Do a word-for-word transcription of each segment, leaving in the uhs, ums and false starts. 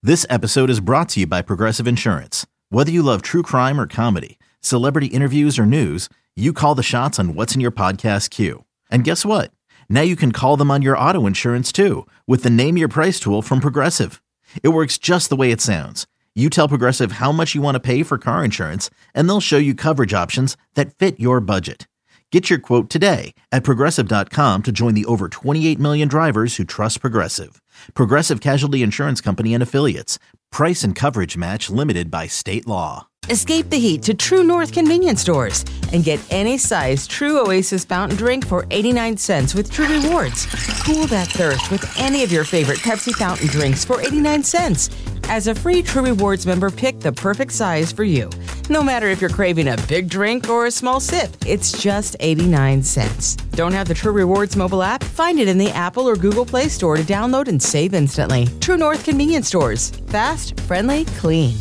This episode is brought to you by Progressive Insurance. Whether you love true crime or comedy, celebrity interviews or news, you call the shots on what's in your podcast queue. And guess what? Now you can call them on your auto insurance too with the Name Your Price tool from Progressive. It works just the way it sounds. You tell Progressive how much you want to pay for car insurance, and they'll show you coverage options that fit your budget. Get your quote today at Progressive dot com to join the over twenty-eight million drivers who trust Progressive. Progressive Casualty Insurance Company and Affiliates. Price and coverage match limited by state law. Escape the heat to True North convenience stores and get any size True Oasis fountain drink for eighty-nine cents with True Rewards. Cool that thirst with any of your favorite Pepsi fountain drinks for eighty-nine cents. As a free True Rewards member, pick the perfect size for you. No matter if you're craving a big drink or a small sip, it's just eighty-nine cents. Don't have the True Rewards mobile app? Find it in the Apple or Google Play Store to download and save instantly. True North convenience stores. Fast, friendly, clean.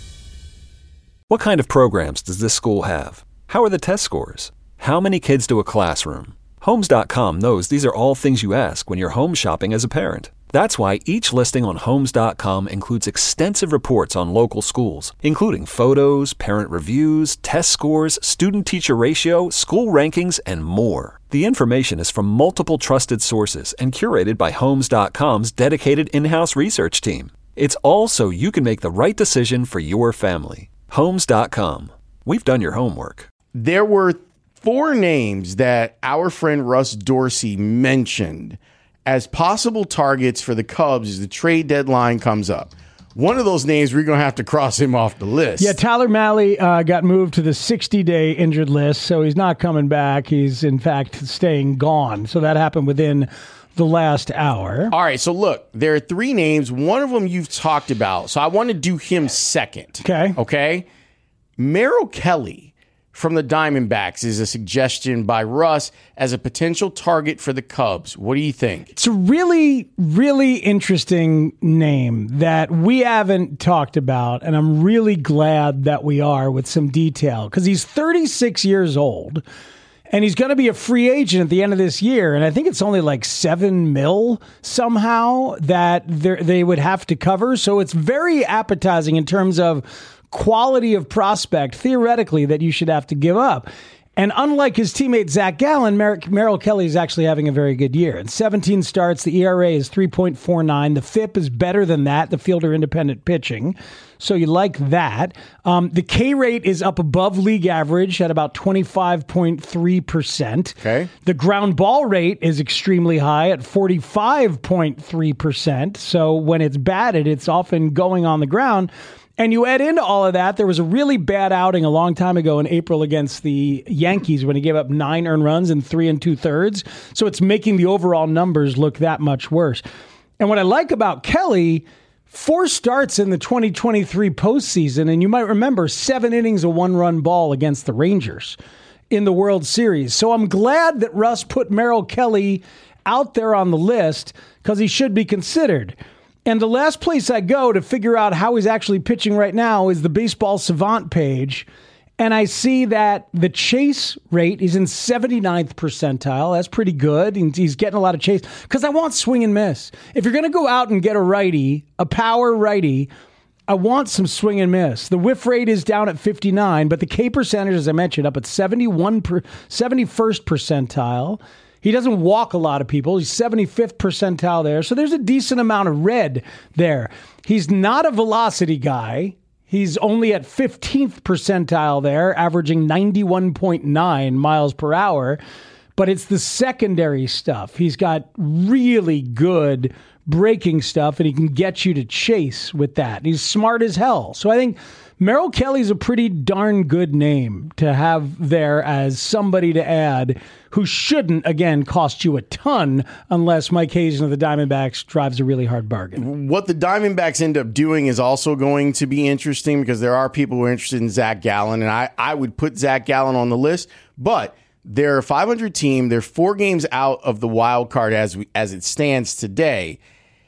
What kind of programs does this school have? How are the test scores? How many kids do a classroom? Homes dot com knows these are all things you ask when you're home shopping as a parent. That's why each listing on Homes dot com includes extensive reports on local schools, including photos, parent reviews, test scores, student-teacher ratio, school rankings, and more. The information is from multiple trusted sources and curated by Homes dot com's dedicated in-house research team. It's all so you can make the right decision for your family. Homes dot com. We've done your homework. There were four names that our friend Russ Dorsey mentioned as possible targets for the Cubs as the trade deadline comes up. One of those names, we're going to have to cross him off the list. Yeah, Tyler Mahle uh, got moved to the sixty-day injured list, so he's not coming back. He's, in fact, staying gone. So that happened within the last hour. All right, so look, there are three names. One of them you've talked about, so I want to do him second. Okay. Okay? Merrill Kelly from the Diamondbacks is a suggestion by Russ as a potential target for the Cubs. What do you think? It's a really, really interesting name that we haven't talked about, and I'm really glad that we are with some detail, because he's thirty-six years old. And he's going to be a free agent at the end of this year. And I think it's only like seven mil somehow that they would have to cover. So it's very appetizing in terms of quality of prospect, theoretically, that you should have to give up. And unlike his teammate Zach Gallen, Mer- Merrill Kelly is actually having a very good year. In seventeen starts, the E R A is three point four nine. The F I P is better than that, the fielder independent pitching. So you like that. Um, the K rate is up above league average at about twenty-five point three percent. Okay. The ground ball rate is extremely high at forty-five point three percent. So when it's batted, it's often going on the ground. And you add into all of that, there was a really bad outing a long time ago in April against the Yankees when he gave up nine earned runs in three and two thirds. So it's making the overall numbers look that much worse. And what I like about Kelly, four starts in the twenty twenty-three postseason, and you might remember seven innings of one-run ball against the Rangers in the World Series. So I'm glad that Russ put Merrill Kelly out there on the list because he should be considered. And the last place I go to figure out how he's actually pitching right now is the Baseball Savant page. And I see that the chase rate is in seventy-ninth percentile. That's pretty good. He's getting a lot of chase because I want swing and miss. If you're going to go out and get a righty, a power righty, I want some swing and miss. The whiff rate is down at fifty-nine, but the K percentage, as I mentioned, up at seventy-one per, seventy-first percentile. He doesn't walk a lot of people. He's seventy-fifth percentile there. So there's a decent amount of red there. He's not a velocity guy. He's only at fifteenth percentile there, averaging ninety-one point nine miles per hour. But it's the secondary stuff. He's got really good breaking stuff, and he can get you to chase with that. He's smart as hell. So I think Merrill Kelly's a pretty darn good name to have there as somebody to add who shouldn't, again, cost you a ton unless Mike Hazen of the Diamondbacks drives a really hard bargain. What the Diamondbacks end up doing is also going to be interesting because there are people who are interested in Zach Gallen, and I, I would put Zach Gallen on the list, but they're a five hundred team. They're four games out of the wild card as we, as it stands today.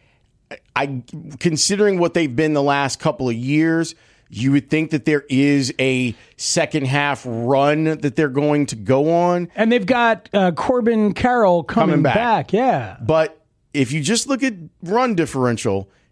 I, considering what they've been the last couple of years, you would think that there is a second half run that they're going to go on. And they've got uh, Corbin Carroll coming, coming back. back. Yeah. But if you just look at run differential,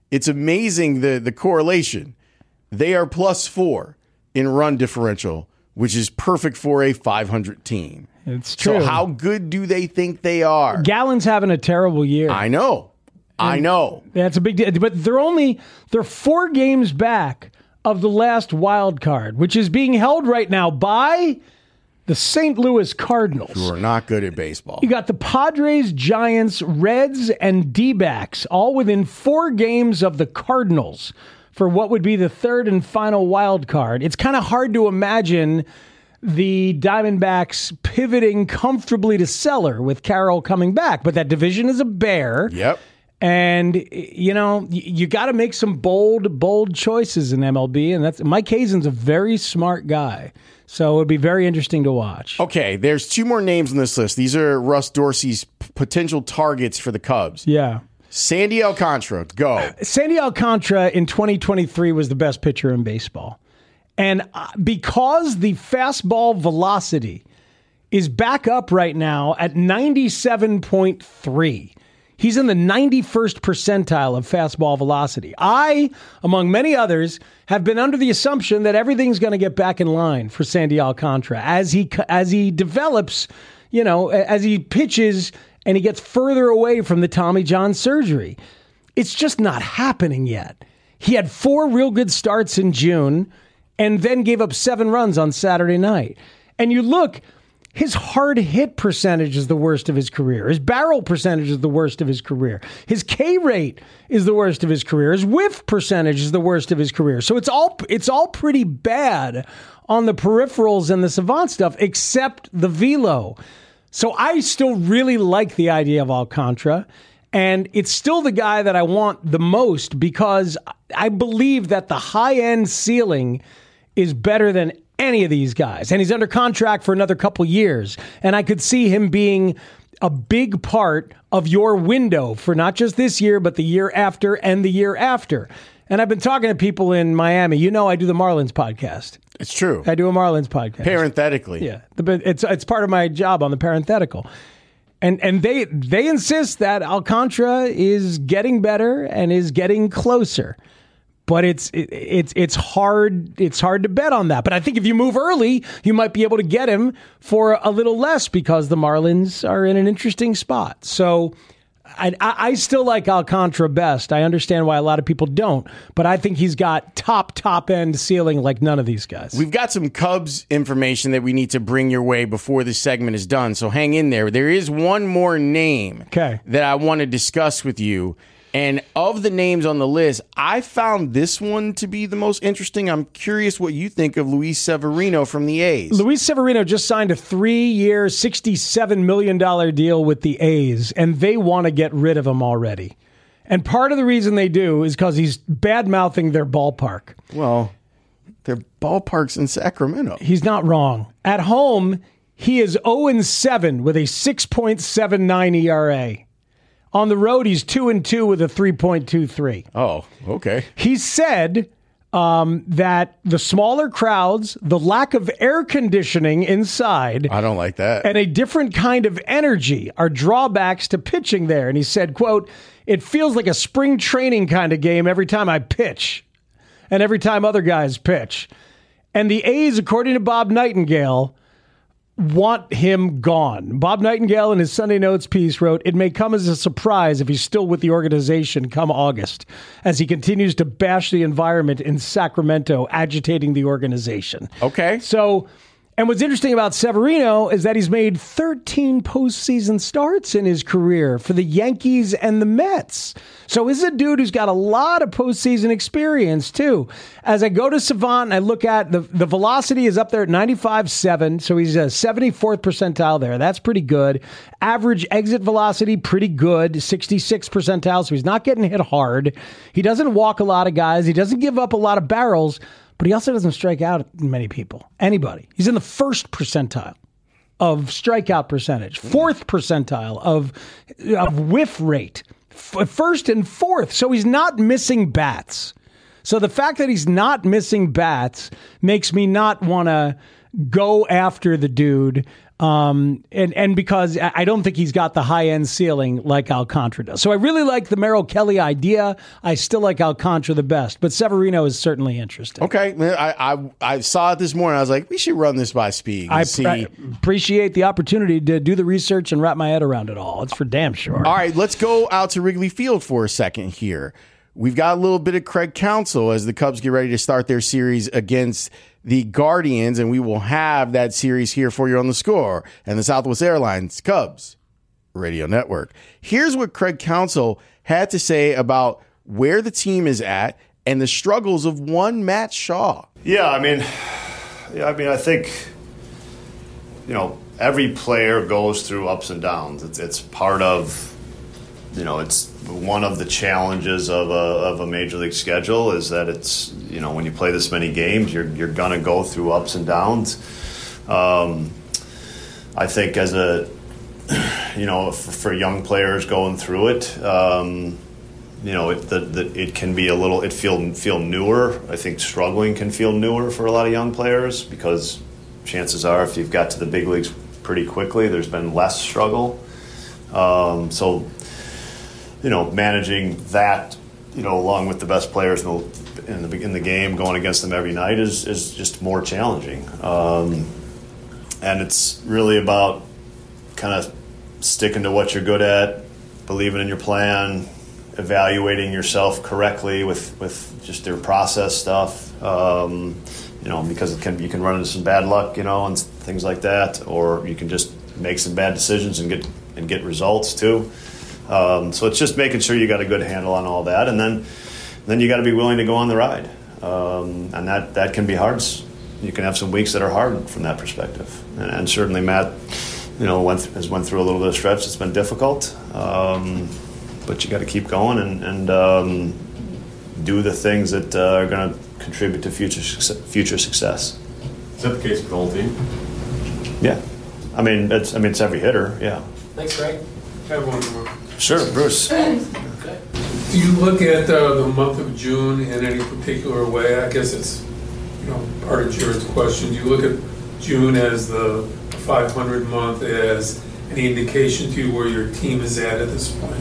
it's amazing the, the correlation. They are plus four in run differential, which is perfect for a five hundred team. It's true. So how good do they think they are? Gallen's having a terrible year. I know. I know. That's a big deal. But they're only they're four games back of the last wild card, which is being held right now by the Saint Louis Cardinals. Who are not good at baseball. You got the Padres, Giants, Reds, and D-backs all within four games of the Cardinals for what would be the third and final wild card. It's kind of hard to imagine the Diamondbacks pivoting comfortably to cellar with Carroll coming back, but that division is a bear. Yep. And, you know, you got to make some bold, bold choices in M L B. And that's Mike Hazen's a very smart guy. So it would be very interesting to watch. Okay, there's two more names on this list. These are Russ Dorsey's p- potential targets for the Cubs. Yeah. Sandy Alcantara, go. Sandy Alcantara in twenty twenty-three was the best pitcher in baseball. And because the fastball velocity is back up right now at ninety-seven point three, he's in the ninety-first percentile of fastball velocity. I, among many others, have been under the assumption that everything's going to get back in line for Sandy Alcantara as he as he develops, you know, as he pitches and he gets further away from the Tommy John surgery. It's just not happening yet. He had four real good starts in June and then gave up seven runs on Saturday night. And you look, his hard hit percentage is the worst of his career. His barrel percentage is the worst of his career. His K rate is the worst of his career. His whiff percentage is the worst of his career. So it's all it's all pretty bad on the peripherals and the savant stuff, except the velo. So I still really like the idea of Alcantara, and it's still the guy that I want the most because I believe that the high-end ceiling is better than any of these guys. And he's under contract for another couple years. And I could see him being a big part of your window for not just this year, but the year after and the year after. And I've been talking to people in Miami. You know, I do the Marlins podcast. It's true. I do a Marlins podcast. Parenthetically. Yeah. It's it's part of my job on the parenthetical. And and they they insist that Alcantara is getting better and is getting closer. But it's it, it's it's hard it's hard to bet on that. But I think if you move early, you might be able to get him for a little less because the Marlins are in an interesting spot. So I, I still like Alcantara best. I understand why a lot of people don't, but I think he's got top, top end ceiling like none of these guys. We've got some Cubs information that we need to bring your way before this segment is done, so hang in there. There is one more name okay. that I want to discuss with you. And of the names on the list, I found this one to be the most interesting. I'm curious what you think of Luis Severino from the A's. Luis Severino just signed a three-year, sixty-seven million dollars deal with the A's, and they want to get rid of him already. And part of the reason they do is because he's bad-mouthing their ballpark. Well, their ballpark's in Sacramento. He's not wrong. At home, he is oh and seven with a six point seven nine E R A. On the road, he's two and two with a three point two three. Oh, okay. He said um, that the smaller crowds, the lack of air conditioning inside, I don't like that, and a different kind of energy are drawbacks to pitching there. And he said, quote, "It feels like a spring training kind of game every time I pitch and every time other guys pitch." And the A's, according to Bob Nightingale, want him gone. Bob Nightingale in his Sunday Notes piece wrote, "It may come as a surprise if he's still with the organization come August, as he continues to bash the environment in Sacramento, agitating the organization." Okay. So, and what's interesting about Severino is that he's made thirteen postseason starts in his career for the Yankees and the Mets. So he's a dude who's got a lot of postseason experience, too. As I go to Savant and I look at the, the velocity is up there at ninety-five point seven, so he's a seventy-fourth percentile there. That's pretty good. Average exit velocity, pretty good, sixty-sixth percentile, so he's not getting hit hard. He doesn't walk a lot of guys. He doesn't give up a lot of barrels. But he also doesn't strike out many people, anybody. He's in the first percentile of strikeout percentage, fourth percentile of, of whiff rate, f- first and fourth. So he's not missing bats. So the fact that he's not missing bats makes me not want to go after the dude Um, and, and because I don't think he's got the high-end ceiling like Alcantara does. So I really like the Merrill Kelly idea. I still like Alcantara the best, but Severino is certainly interesting. Okay. I, I I saw it this morning. I was like, we should run this by Speed and I, see. I appreciate the opportunity to do the research and wrap my head around it all. It's for damn sure. All right, let's go out to Wrigley Field for a second here. We've got a little bit of Craig Counsell as the Cubs get ready to start their series against the Guardians, and we will have that series here for you on The Score and the Southwest Airlines Cubs Radio Network. Here's what Craig Counsell had to say about where the team is at and the struggles of one Matt Shaw. Yeah, I mean, yeah, I mean, I think, you know, every player goes through ups and downs. It's it's part of, you know, it's one of the challenges of a of a major league schedule is that it's, you know, when you play this many games, you're you're gonna go through ups and downs. Um, I think as a, you know, for, for young players going through it, um, you know, it the, the, it can be a little, it feel feel newer. I think struggling can feel newer for a lot of young players because chances are if you've got to the big leagues pretty quickly, there's been less struggle. Um, so. You know, managing that, you know, along with the best players in the in the, in the game, going against them every night is is just more challenging. Um, and it's really about kind of sticking to what you're good at, believing in your plan, evaluating yourself correctly with, with just your process stuff. Um, you know, because it can you can run into some bad luck, you know, and things like that, or you can just make some bad decisions and get and get results too. Um, so it's just making sure you got a good handle on all that, and then then you got to be willing to go on the ride, um, and that, that can be hard. You can have some weeks that are hard from that perspective, and, and certainly Matt, you know, went has went through a little bit of stretch that's been difficult, um, but you got to keep going and, and um, do the things that uh, are going to contribute to future future success. Is that the case with the whole team? Yeah, I mean it's I mean it's every hitter. Yeah. Thanks, Greg. I have one more. Sure, Bruce. Okay. Do you look at uh, the month of June in any particular way? I guess it's, you know, part of Jared's question. Do you look at June as the five hundred month as any indication to you where your team is at at this point?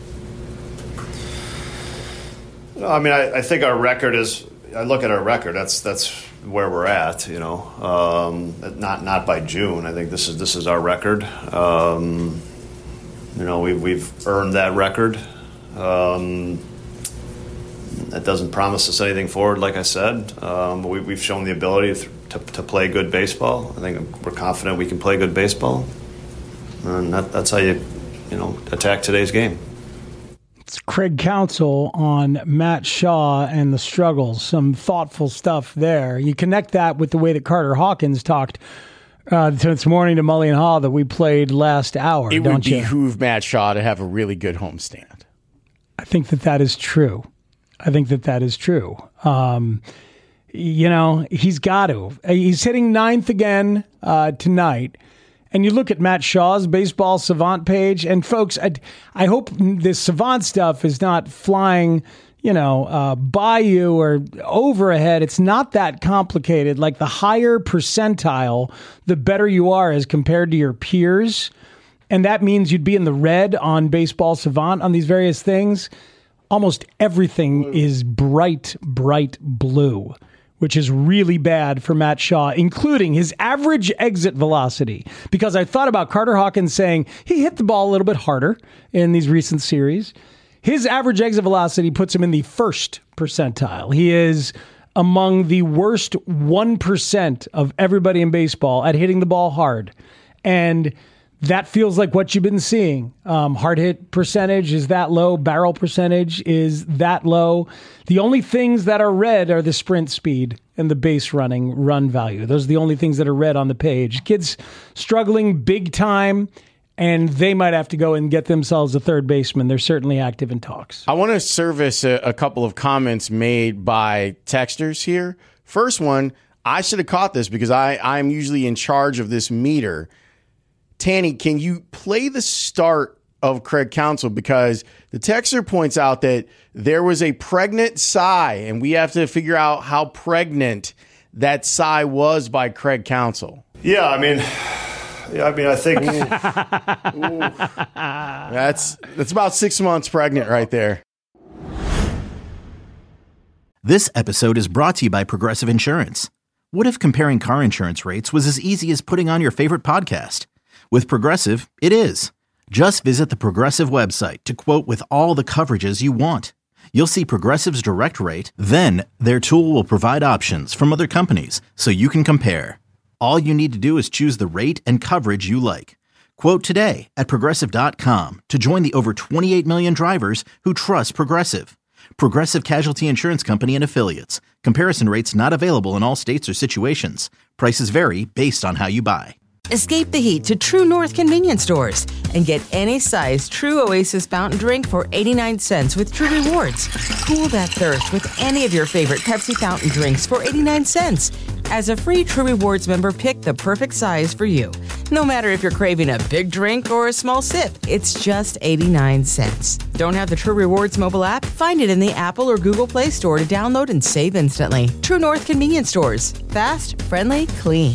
I mean, I, I think our record is. I look at our record. That's that's where we're at. You know, um, not not by June. I think this is this is our record. Um, You know, we've, we've earned that record. Um, that doesn't promise us anything forward, like I said. Um, but we, we've shown the ability to, to, to play good baseball. I think we're confident we can play good baseball. And that, that's how you, you know, attack today's game. It's Craig Counsell on Matt Shaw and the struggles. Some thoughtful stuff there. You connect that with the way that Carter Hawkins talked Uh, this morning to Mully and Haw that we played last hour. It don't would you? behoove Matt Shaw to have a really good homestand. I think that that is true. I think that that is true. Um, you know, he's got to. He's hitting ninth again uh, tonight. And you look at Matt Shaw's Baseball Savant page, and folks, I, I hope this Savant stuff is not flying, you know, uh, by you or over ahead. It's not that complicated. Like the higher percentile, the better you are as compared to your peers. And that means you'd be in the red on Baseball Savant on these various things. Almost everything blue. is bright, bright blue, which is really bad for Matt Shaw, including his average exit velocity. Because I thought about Carter Hawkins saying he hit the ball a little bit harder in these recent series. His average exit velocity puts him in the first percentile. He is among the worst one percent of everybody in baseball at hitting the ball hard. And that feels like what you've been seeing. Um, hard hit percentage is that low. Barrel percentage is that low. The only things that are red are the sprint speed and the base running run value. Those are the only things that are red on the page. Kids struggling big time, and they might have to go and get themselves a third baseman. They're certainly active in talks. I want to service a, a couple of comments made by texters here. First one, I should have caught this because I, I'm usually in charge of this meter. Tanny, can you play the start of Craig Counsell? Because the texter points out that there was a pregnant sigh, and we have to figure out how pregnant that sigh was by Craig Counsell. Yeah, I mean, Yeah, I mean, I think Ooh. Ooh. that's that's about six months pregnant right there. This episode is brought to you by Progressive Insurance. What if comparing car insurance rates was as easy as putting on your favorite podcast? With Progressive, it is. Just visit the Progressive website to quote with all the coverages you want. You'll see Progressive's direct rate, then their tool will provide options from other companies so you can compare. All you need to do is choose the rate and coverage you like. Quote today at Progressive dot com to join the over twenty-eight million drivers who trust Progressive. Progressive Casualty Insurance Company and Affiliates. Comparison rates not available in all states or situations. Prices vary based on how you buy. Escape the heat to True North convenience stores and get any size True Oasis fountain drink for eighty-nine cents with True Rewards. Cool that thirst with any of your favorite Pepsi fountain drinks for eighty-nine cents. As a free True Rewards member, pick the perfect size for you. No matter if you're craving a big drink or a small sip, it's just eighty-nine cents. Don't have the True Rewards mobile app? Find it in the Apple or Google Play Store to download and save instantly. True North convenience stores. Fast, friendly, clean.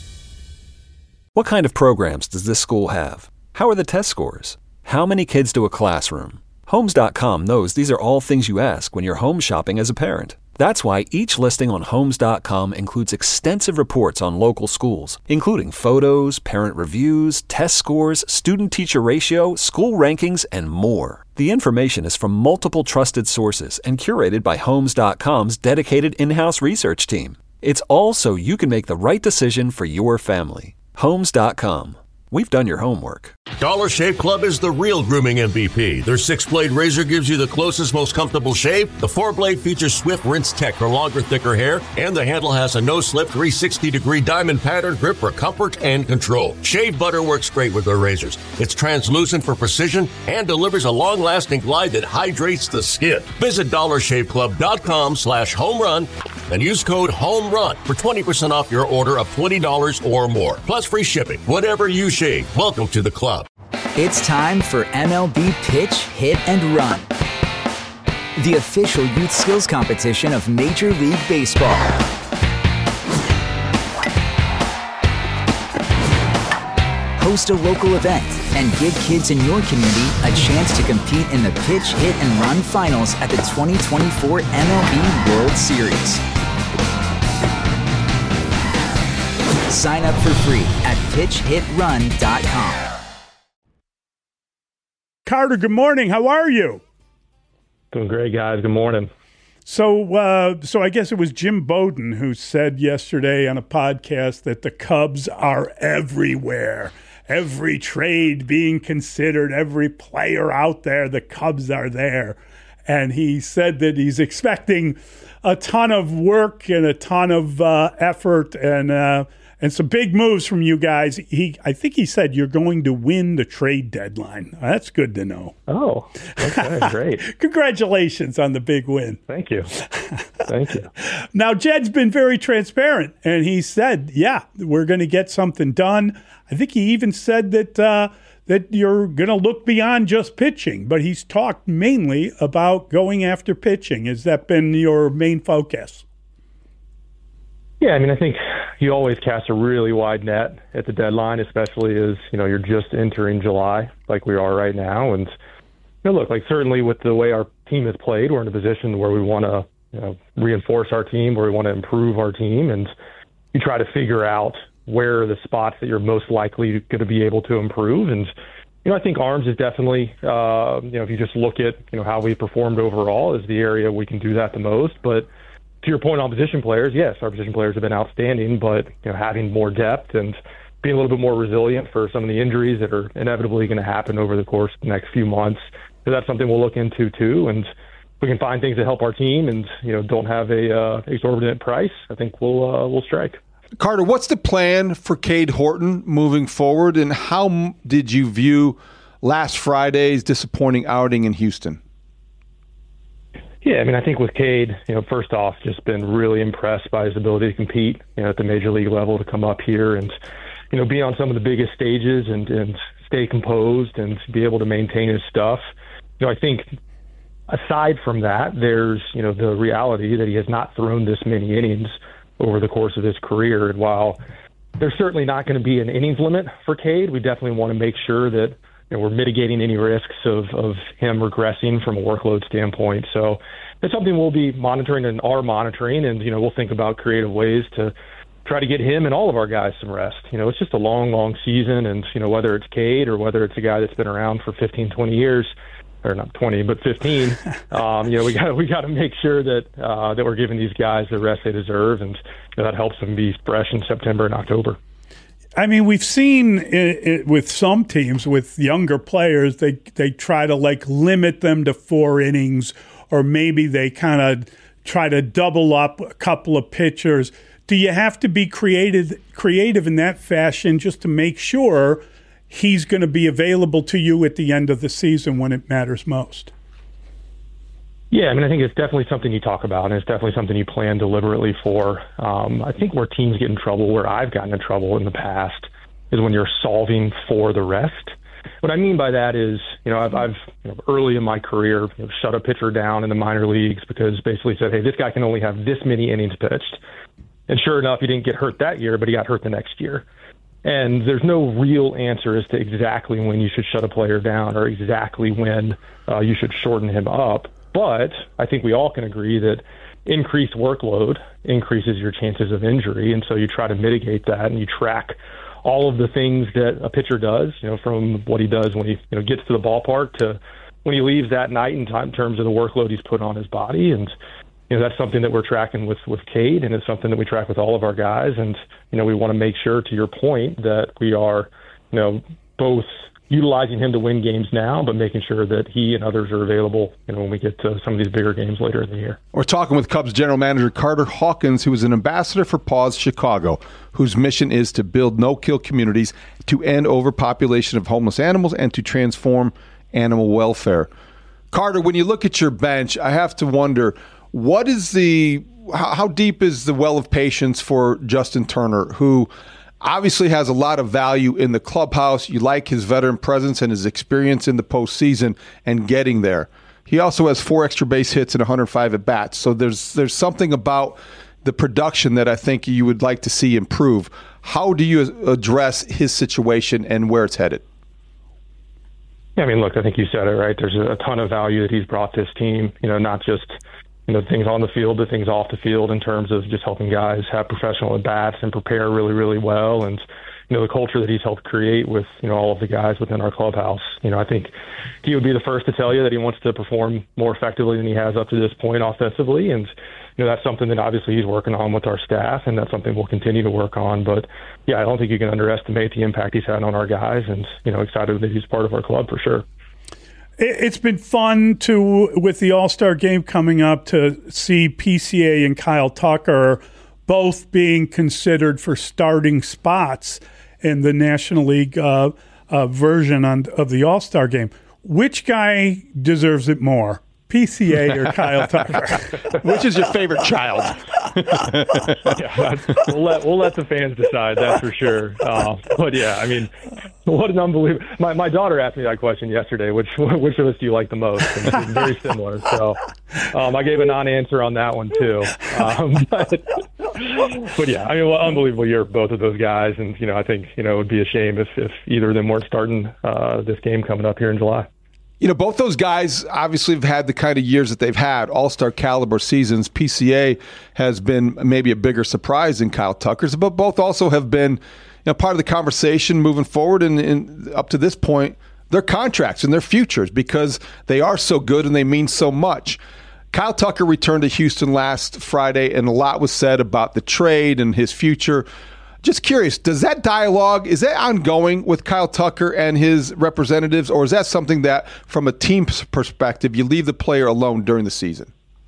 What kind of programs does this school have? How are the test scores? How many kids do a classroom? Homes dot com knows these are all things you ask when you're home shopping as a parent. That's why each listing on Homes dot com includes extensive reports on local schools, including photos, parent reviews, test scores, student-teacher ratio, school rankings, and more. The information is from multiple trusted sources and curated by Homes dot com's dedicated in-house research team. It's all so you can make the right decision for your family. Homes dot com. We've done your homework. Dollar Shave Club is the real grooming M V P. Their six-blade razor gives you the closest, most comfortable shave. The four-blade features swift rinse tech for longer, thicker hair. And the handle has a no-slip three hundred sixty degree diamond pattern grip for comfort and control. Shave butter works great with their razors. It's translucent for precision and delivers a long-lasting glide that hydrates the skin. Visit dollar shave club dot com slash home run and use code HOMERUN for twenty percent off your order of twenty dollars or more. Plus free shipping. Whatever you shave. Welcome to the club. It's time for M L B Pitch, Hit, and Run, the official youth skills competition of Major League Baseball. Host a local event and give kids in your community a chance to compete in the Pitch, Hit, and Run finals at the twenty twenty-four M L B World Series. Sign up for free at pitch hit run dot com. Carter, good morning. How are you? Doing great, guys. Good morning. So, uh, so I guess it was Jim Bowden who said yesterday on a podcast that the Cubs are everywhere. Every trade being considered, every player out there, the Cubs are there. And he said that he's expecting a ton of work and a ton of uh, effort and uh, and some big moves from you guys. He, I think he said you're going to win the trade deadline. That's good to know. Oh, okay, great. Congratulations on the big win. Thank you. Thank you. Now, Jed's been very transparent, and he said, yeah, we're going to get something done. I think he even said that uh, that you're going to look beyond just pitching, but he's talked mainly about going after pitching. Has that been your main focus? Yeah, I mean, I think you always cast a really wide net at the deadline, especially as, you know, you're just entering July like we are right now. And, you know, look, like certainly with the way our team has played, we're in a position where we want to, you know, reinforce our team, where we want to improve our team. And you try to figure out where are the spots that you're most likely going to be able to improve. And, you know, I think arms is definitely, uh, you know, if you just look at, you know, how we performed overall is the area we can do that the most. But to your point on position players, yes, our position players have been outstanding, but, you know, having more depth and being a little bit more resilient for some of the injuries that are inevitably going to happen over the course of the next few months. So that's something we'll look into too. And if we can find things that help our team and, you know, don't have a uh, exorbitant price, I think we'll uh, we'll strike. Carter, what's the plan for Cade Horton moving forward, and how m- did you view last Friday's disappointing outing in Houston? Yeah, I mean, I think with Cade, you know, first off, just been really impressed by his ability to compete, you know, at the major league level, to come up here and, you know, be on some of the biggest stages and, and stay composed and be able to maintain his stuff. You know, I think aside from that, there's, you know, the reality that he has not thrown this many innings over the course of his career. And while, there's certainly not going to be an innings limit for Cade. We definitely want to make sure that you know, we're mitigating any risks of, of him regressing from a workload standpoint. So it's something we'll be monitoring and are monitoring, and you know we'll think about creative ways to try to get him and all of our guys some rest. You know, it's just a long, long season, and you know whether it's Cade or whether it's a guy that's been around for fifteen, twenty years, or not twenty, but fifteen. um, you know, we got we got to make sure that uh, that we're giving these guys the rest they deserve, and you know, that helps them be fresh in September and October. I mean, we've seen it, it, with some teams, with younger players, they they try to like limit them to four innings, or maybe they kind of try to double up a couple of pitchers. Do you have to be creative, creative in that fashion just to make sure he's going to be available to you at the end of the season when it matters most? Yeah, I mean, I think it's definitely something you talk about, and it's definitely something you plan deliberately for. Um, I think where teams get in trouble, where I've gotten in trouble in the past, is when you're solving for the rest. What I mean by that is, you know, I've, I've you know, early in my career, you know, shut a pitcher down in the minor leagues because basically said, hey, this guy can only have this many innings pitched. And sure enough, he didn't get hurt that year, but he got hurt the next year. And there's no real answer as to exactly when you should shut a player down or exactly when uh, you should shorten him up. But I think we all can agree that increased workload increases your chances of injury. And so you try to mitigate that, and you track all of the things that a pitcher does, you know, from what he does when he you know, gets to the ballpark to when he leaves that night in, time, in terms of the workload he's put on his body. And you know, that's something that we're tracking with, with Cade, and it's something that we track with all of our guys. And, you know, we want to make sure, to your point, that we are, you know, both utilizing him to win games now, but making sure that he and others are available, you know, when we get to some of these bigger games later in the year. We're talking with Cubs general manager Carter Hawkins, who is an ambassador for Paws Chicago, whose mission is to build no-kill communities, to end overpopulation of homeless animals, and to transform animal welfare. Carter, when you look at your bench, I have to wonder, what is the how, how deep is the well of patience for Justin Turner, who obviously has a lot of value in the clubhouse? You like his veteran presence and his experience in the postseason and getting there. He also has four extra base hits and one hundred five at bats. So there's there's something about the production that I think you would like to see improve. How do you address his situation and where it's headed? Yeah, I mean, look, I think you said it right. There's a ton of value that he's brought this team. You know, not just you know things on the field, but things off the field in terms of just helping guys have professional at bats and prepare really, really well. And you know, the culture that he's helped create with you know all of the guys within our clubhouse. You know, I think he would be the first to tell you that he wants to perform more effectively than he has up to this point offensively. And you know, that's something that obviously he's working on with our staff, and that's something we'll continue to work on. But yeah, I don't think you can underestimate the impact he's had on our guys, and you know, excited that he's part of our club for sure. It's been fun to, with the All-Star game coming up, to see P C A and Kyle Tucker both being considered for starting spots in the National League uh, uh, version on, of the All-Star game. Which guy deserves it more, P C A or Kyle Tucker? Which is your favorite child? yeah, we'll let we'll let the fans decide. That's for sure. Uh, but yeah, I mean, what an unbelievable. My my daughter asked me that question yesterday. Which which of us do you like the most? And it's very similar. So um, I gave a non-answer on that one too. Um, but, but yeah, I mean, well, unbelievable year both of those guys, and you know, I think you know it would be a shame if if either of them weren't starting uh, this game coming up here in July. You know, both those guys obviously have had the kind of years that they've had, all-star caliber seasons. P C A has been maybe a bigger surprise than Kyle Tucker's, but both also have been, you know, part of the conversation moving forward. And, and up to this point, their contracts and their futures, because they are so good and they mean so much. Kyle Tucker returned to Houston last Friday, and a lot was said about the trade and his future. Just curious, does that dialogue, is that ongoing with Kyle Tucker and his representatives, or is that something that, from a team perspective, you leave the player alone during the season?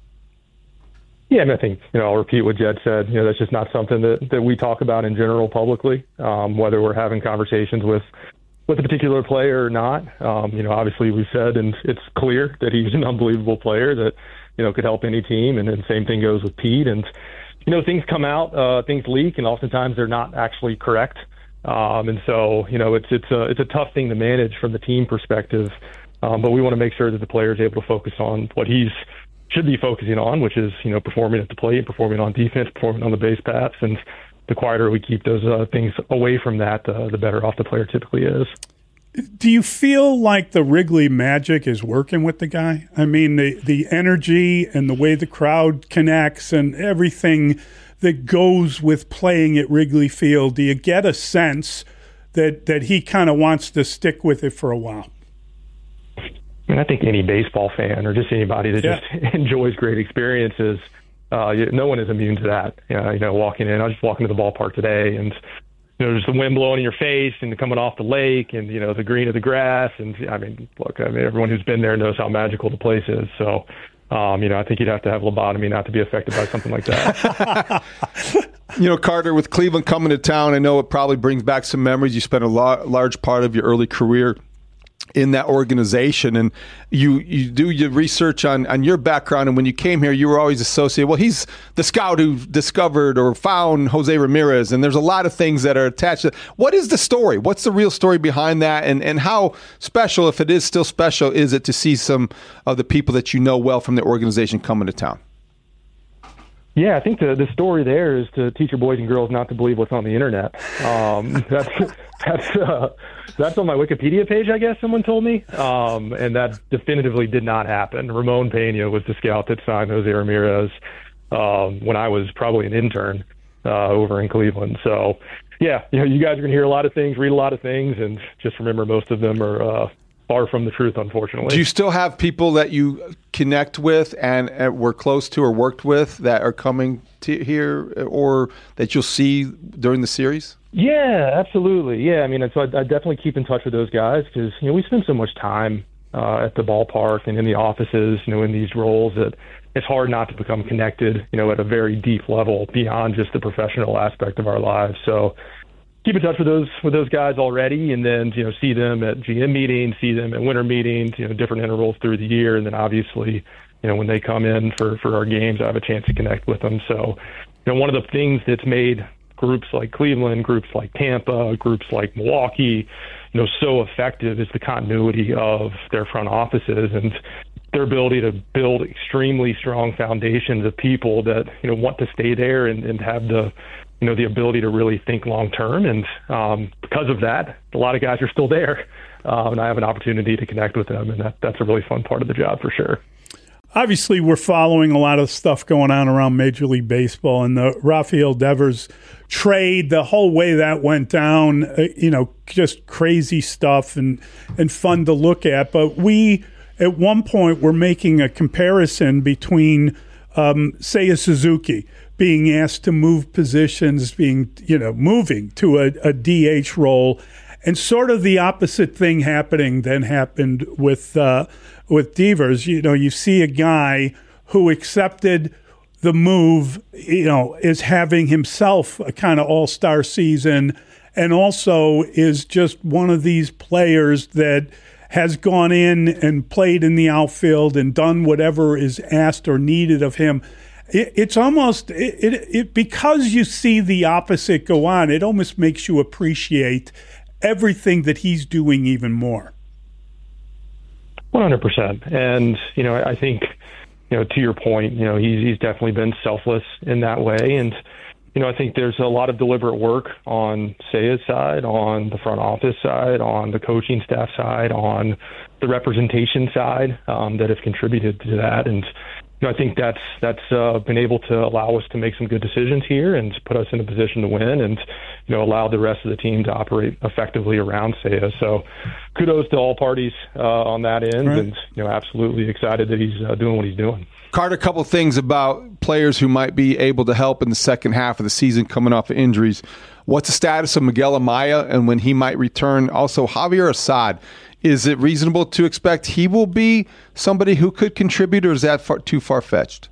Yeah, and I think, you know, I'll repeat what Jed said. You know, that's just not something that, that we talk about in general publicly, um, whether we're having conversations with, with a particular player or not. Um, you know, obviously we said, and it's clear that he's an unbelievable player that, you know, could help any team, and then the same thing goes with Pete. And you know, things come out, uh, things leak, and oftentimes they're not actually correct. Um, and so, you know, it's it's a it's a tough thing to manage from the team perspective. Um, but we want to make sure that the player is able to focus on what he's should be focusing on, which is, you know, performing at the plate, performing on defense, performing on the base paths, and the quieter we keep those uh, things away from that, uh, the better off the player typically is. Do you feel like the Wrigley magic is working with the guy? I mean, the, the energy and the way the crowd connects and everything that goes with playing at Wrigley Field, do you get a sense that, that he kind of wants to stick with it for a while? I mean, I think any baseball fan or just anybody that yeah. just enjoys great experiences, uh, no one is immune to that. Uh, you know, walking in, I was just walking to the ballpark today, and you know, there's the wind blowing in your face and coming off the lake, and you know, the green of the grass, and I mean, look, I mean, everyone who's been there knows how magical the place is. So, um, you know, I think you'd have to have lobotomy not to be affected by something like that. You know, Carter, with Cleveland coming to town, I know it probably brings back some memories. You spent a lo- large part of your early career in that organization, and you you do your research on, on your background, and when you came here, you were always associated, well, he's the scout who discovered or found Jose Ramirez, and there's a lot of things that are attached to it. What is the story? What's the real story behind that, and, and how special, if it is still special, is it to see some of the people that you know well from the organization coming to town? Yeah, I think the, the story there is to teach your boys and girls not to believe what's on the internet. Um, that's that's uh, that's on my Wikipedia page, I guess someone told me, um, and that definitively did not happen. Ramon Pena was the scout that signed Jose Ramirez um, when I was probably an intern uh, over in Cleveland. So, yeah, you know, you guys are going to hear a lot of things, read a lot of things, and just remember most of them are uh, far from the truth, unfortunately. Do you still have people that you connect with and, and were close to or worked with that are coming to here, or that you'll see during the series? Yeah, absolutely. Yeah, I mean, so I, I definitely keep in touch with those guys because, you know, we spend so much time uh, at the ballpark and in the offices, you know, in these roles that it's hard not to become connected, you know, at a very deep level beyond just the professional aspect of our lives. So keep in touch with those with those guys already, and then, you know, see them at G M meetings, see them at winter meetings, you know, different intervals through the year, and then obviously, you know, when they come in for, for our games, I have a chance to connect with them. So, you know, one of the things that's made groups like Cleveland, groups like Tampa, groups like Milwaukee, you know, so effective is the continuity of their front offices and their ability to build extremely strong foundations of people that, you know, want to stay there and, and have the, you know, the ability to really think long term. And um, because of that, a lot of guys are still there, um, and I have an opportunity to connect with them, and that, that's a really fun part of the job for sure. Obviously, we're following a lot of stuff going on around Major League Baseball, and the Rafael Devers trade, the whole way that went down, uh, you know, just crazy stuff and, and fun to look at. But we, at one point, were making a comparison between um, Seiya Suzuki being asked to move positions, being, you know, moving to a, a D H role, and sort of the opposite thing happening then happened with uh, with Devers. You know, you see a guy who accepted the move, you know, is having himself a kind of all-star season, and also is just one of these players that has gone in and played in the outfield and done whatever is asked or needed of him. It, it's almost, it, it, it because you see the opposite go on, it almost makes you appreciate everything that he's doing even more. one hundred percent. And, you know, I think, you know, to your point, you know, he's, he's definitely been selfless in that way. And, you know, I think there's a lot of deliberate work on Seiya's side, on the front office side, on the coaching staff side, on the representation side um, that have contributed to that. And, you know, I think that's that's uh, been able to allow us to make some good decisions here and put us in a position to win, and, you know, allow the rest of the team to operate effectively around Seiya. So kudos to all parties uh, on that end, right. And, you know, absolutely excited that he's uh, doing what he's doing. Carter, a couple of things about players who might be able to help in the second half of the season coming off of injuries. What's the status of Miguel Amaya and when he might return? Also, Javier Assad. Is it reasonable to expect he will be somebody who could contribute, or is that far, too far-fetched?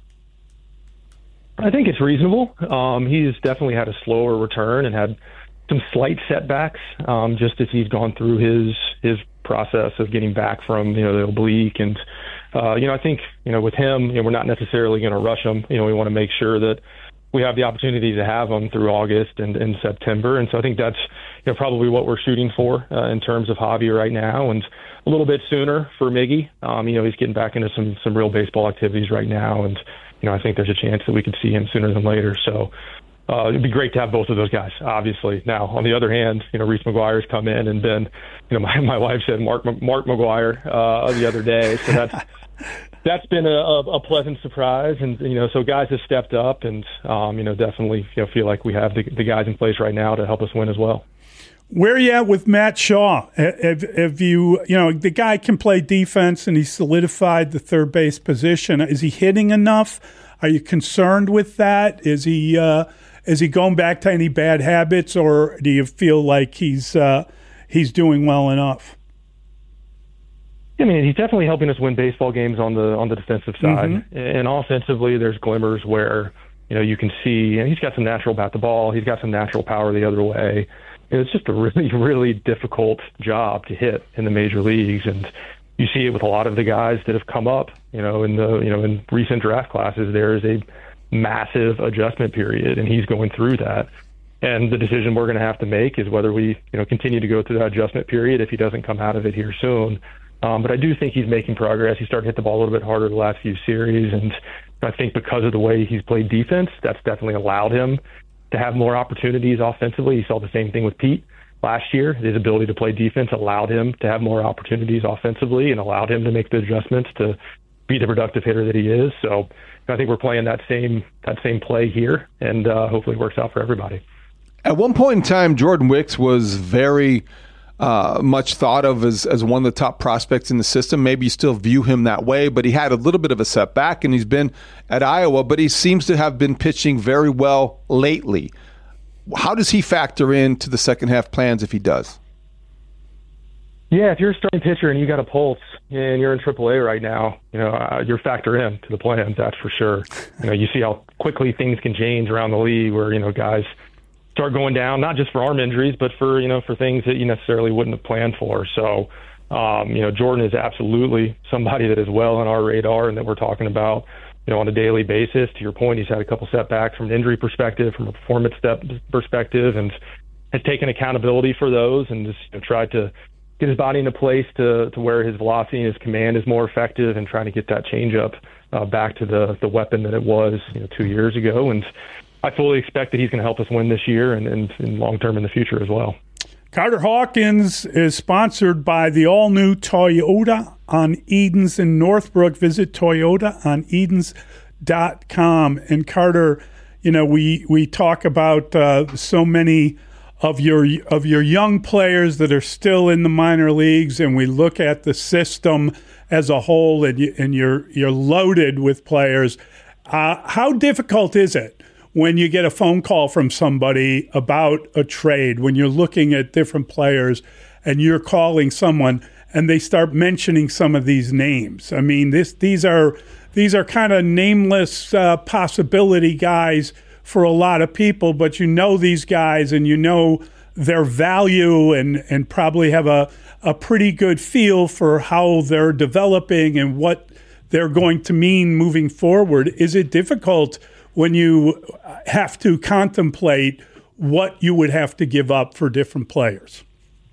I think it's reasonable. Um, he's definitely had a slower return and had some slight setbacks um, just as he's gone through his his process of getting back from, you know, the oblique. And, uh, you know, I think, you know, with him, you know, we're not necessarily going to rush him. You know, we want to make sure that we have the opportunity to have him through August and, and September. And so I think that's, you know, probably what we're shooting for uh, in terms of Javier right now, and a little bit sooner for Miggy. Um, you know, he's getting back into some, some real baseball activities right now. And, you know, I think there's a chance that we could see him sooner than later. So, uh, it'd be great to have both of those guys, obviously. Now, on the other hand, you know, Reese McGuire's come in and been, you know, my, my wife said Mark Mark McGuire uh, the other day. So that's that's been a, a pleasant surprise. And, you know, so guys have stepped up and, um, you know, definitely you know, feel like we have the, the guys in place right now to help us win as well. Where are you at with Matt Shaw? Have, have you, you know, the guy can play defense and he solidified the third base position. Is he hitting enough? Are you concerned with that? Is he uh, is he going back to any bad habits, or do you feel like he's uh, he's doing well enough? I mean, he's definitely helping us win baseball games on the on the defensive side, mm-hmm. and offensively, there's glimmers where you know you can see, and he's got some natural bat the ball. He's got some natural power the other way. It's just a really, really difficult job to hit in the major leagues, and you see it with a lot of the guys that have come up. You know, in the you know in recent draft classes, there is a massive adjustment period, and he's going through that. And the decision we're going to have to make is whether we you know continue to go through that adjustment period if he doesn't come out of it here soon. Um, but I do think he's making progress. He's starting to hit the ball a little bit harder the last few series, and I think because of the way he's played defense, that's definitely allowed him to have more opportunities offensively. You saw the same thing with Pete last year. His ability to play defense allowed him to have more opportunities offensively and allowed him to make the adjustments to be the productive hitter that he is. So I think we're playing that same that same play here, and uh, hopefully it works out for everybody. At one point in time, Jordan Wicks was very uh, much thought of as, as one of the top prospects in the system. Maybe you still view him that way, but he had a little bit of a setback, and he's been at Iowa, but he seems to have been pitching very well lately. How does he factor into the second half plans if he does? Yeah, if you're a starting pitcher and you got a pulse and you're in triple A right now, you know, uh, you're factor in to the plans, that's for sure. You know, you see how quickly things can change around the league where, you know, guys start going down, not just for arm injuries, but for, you know, for things that you necessarily wouldn't have planned for. So, um, you know, Jordan is absolutely somebody that is well on our radar and that we're talking about, you know, on a daily basis. To your point, he's had a couple setbacks from an injury perspective, from a performance step perspective, and has taken accountability for those and just you know, tried to get his body in a place to, to where his velocity and his command is more effective, and trying to get that changeup uh, back to the the weapon that it was you know, two years ago. And I fully expect that he's going to help us win this year and, and, and long term in the future as well. Carter Hawkins is sponsored by the all-new Toyota on Edens in Northbrook. Visit Toyota on Edens dot com. And Carter, you know, we we talk about uh, so many of your of your young players that are still in the minor leagues, and we look at the system as a whole, and you, and you're you're loaded with players. Uh, how difficult is it when you get a phone call from somebody about a trade, when you're looking at different players and you're calling someone and they start mentioning some of these names? I mean, this these are these are kind of nameless uh, possibility guys for a lot of people, but you know these guys and you know their value and, and probably have a, a pretty good feel for how they're developing and what they're going to mean moving forward. Is it difficult when you have to contemplate what you would have to give up for different players?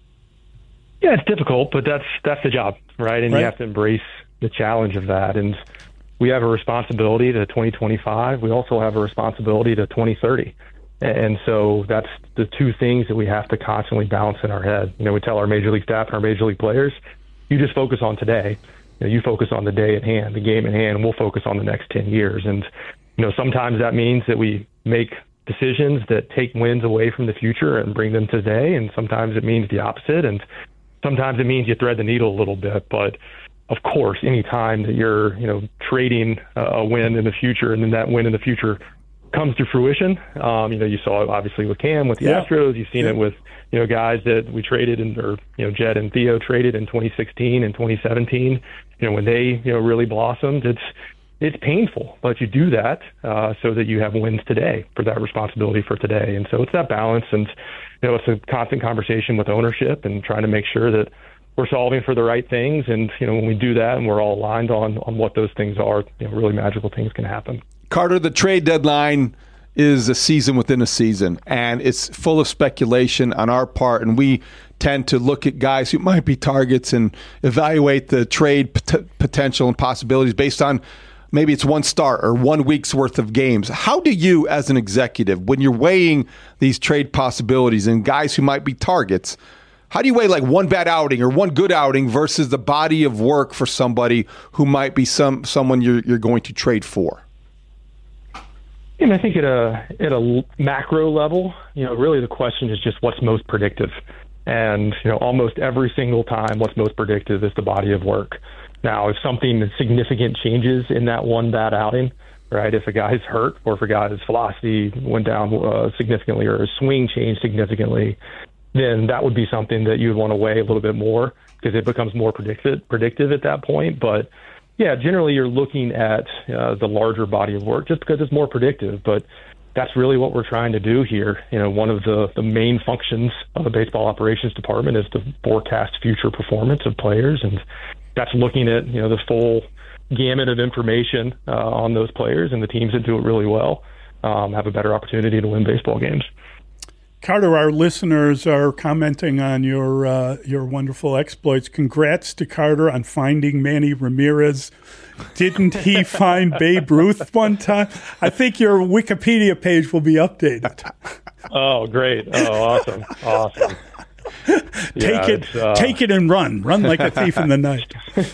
Yeah, it's difficult, but that's that's the job, right? And right. You have to embrace the challenge of that. And we have a responsibility to twenty twenty-five. We also have a responsibility to twenty thirty. And so that's the two things that we have to constantly balance in our head. You know, we tell our major league staff and our major league players, you just focus on today. You know, you focus on the day at hand, the game at hand, and we'll focus on the next ten years. And you know, sometimes that means that we make decisions that take wins away from the future and bring them today, and sometimes it means the opposite, and sometimes it means you thread the needle a little bit. But of course, any time that you're, you know, trading a win in the future, and then that win in the future comes to fruition, um, you know, you saw it obviously with Cam, with the yeah. Astros. You've seen yeah. it with, you know, guys that we traded in, or you know, Jed and Theo traded in twenty sixteen and twenty seventeen. You know, when they, you know, really blossomed, it's it's painful, but you do that uh, so that you have wins today, for that responsibility for today. And so it's that balance, and you know, it's a constant conversation with ownership and trying to make sure that we're solving for the right things. And you know, when we do that and we're all aligned on on what those things are, you know, really magical things can happen. Carter, the trade deadline is a season within a season, and it's full of speculation on our part, and we tend to look at guys who might be targets and evaluate the trade pot- potential and possibilities based on maybe it's one start or one week's worth of games. How do you, as an executive, when you're weighing these trade possibilities and guys who might be targets, how do you weigh like one bad outing or one good outing versus the body of work for somebody who might be some someone you're you're going to trade for? And I think at a at a macro level, you know, really the question is just what's most predictive. And, you know, almost every single time what's most predictive is the body of work. Now, if something significant changes in that one bad outing, right, if a guy's hurt or if a guy's velocity went down uh, significantly or a swing changed significantly, then that would be something that you would want to weigh a little bit more because it becomes more predictive, predictive at that point. But, yeah, generally you're looking at uh, the larger body of work just because it's more predictive. But that's really what we're trying to do here. You know, one of the, the main functions of the baseball operations department is to forecast future performance of players, and that's looking at, you know, the full gamut of information uh, on those players, and the teams that do it really well um, have a better opportunity to win baseball games. Carter, our listeners are commenting on your uh, your wonderful exploits. Congrats to Carter on finding Manny Ramirez. Didn't he find Babe Ruth one time? I think your Wikipedia page will be updated. Oh, great. Oh, awesome. Awesome. Take yeah, it uh... take it and run. Run like a thief in the night.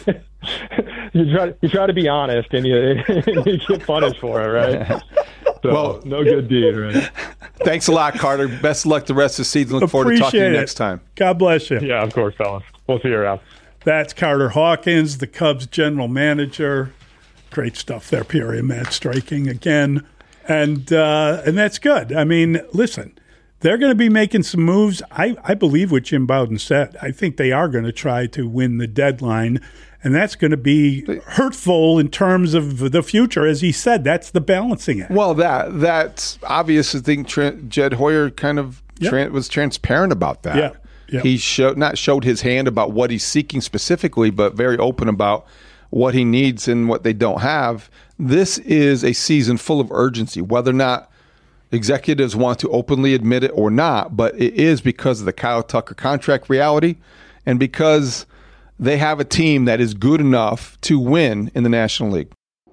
you try you try to be honest, and you, you get punished for it, right? So, well, no good deed, right? Thanks a lot, Carter. Best of luck the rest of the season. Look forward to talking to you next time. God bless you. Yeah, of course, fellas. We'll see you around. That's Carter Hawkins, the Cubs general manager. Great stuff there, Peoria. Matt striking again. And uh, and that's good. I mean, listen, they're going to be making some moves. I, I believe what Jim Bowden said. I think they are going to try to win the deadline. And that's going to be hurtful in terms of the future. As he said, that's the balancing act. Well, that that's obvious. I think Trent, Jed Hoyer kind of yep. tra- was transparent about that. Yeah. Yep. He showed not showed his hand about what he's seeking specifically, but very open about what he needs and what they don't have. This is a season full of urgency, whether or not executives want to openly admit it or not, but it is because of the Kyle Tucker contract reality and because they have a team that is good enough to win in the National League.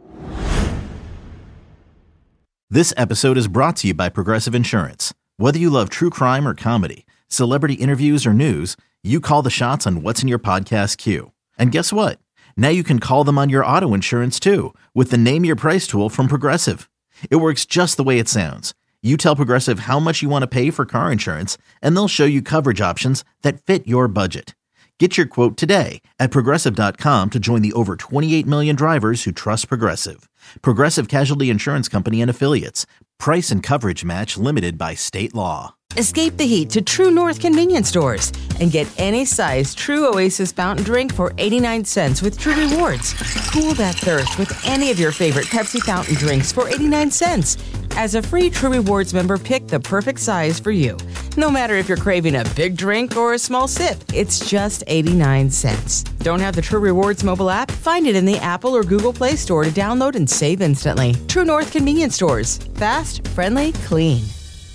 This episode is brought to you by Progressive Insurance. Whether you love true crime or comedy, celebrity interviews or news, you call the shots on what's in your podcast queue. And guess what? Now you can call them on your auto insurance too with the Name Your Price tool from Progressive. It works just the way it sounds. You tell Progressive how much you want to pay for car insurance, and they'll show you coverage options that fit your budget. Get your quote today at Progressive dot com to join the over twenty-eight million drivers who trust Progressive. Progressive Casualty Insurance Company and Affiliates. Price and coverage match limited by state law. Escape the heat to True North convenience stores and get any size True Oasis fountain drink for eighty-nine cents with True Rewards. Cool that thirst with any of your favorite Pepsi fountain drinks for eighty-nine cents. As a free True Rewards member, pick the perfect size for you. No matter if you're craving a big drink or a small sip, it's just eighty-nine cents. Don't have the True Rewards mobile app? Find it in the Apple or Google Play Store to download and save instantly. True North convenience stores. Fast, friendly, clean.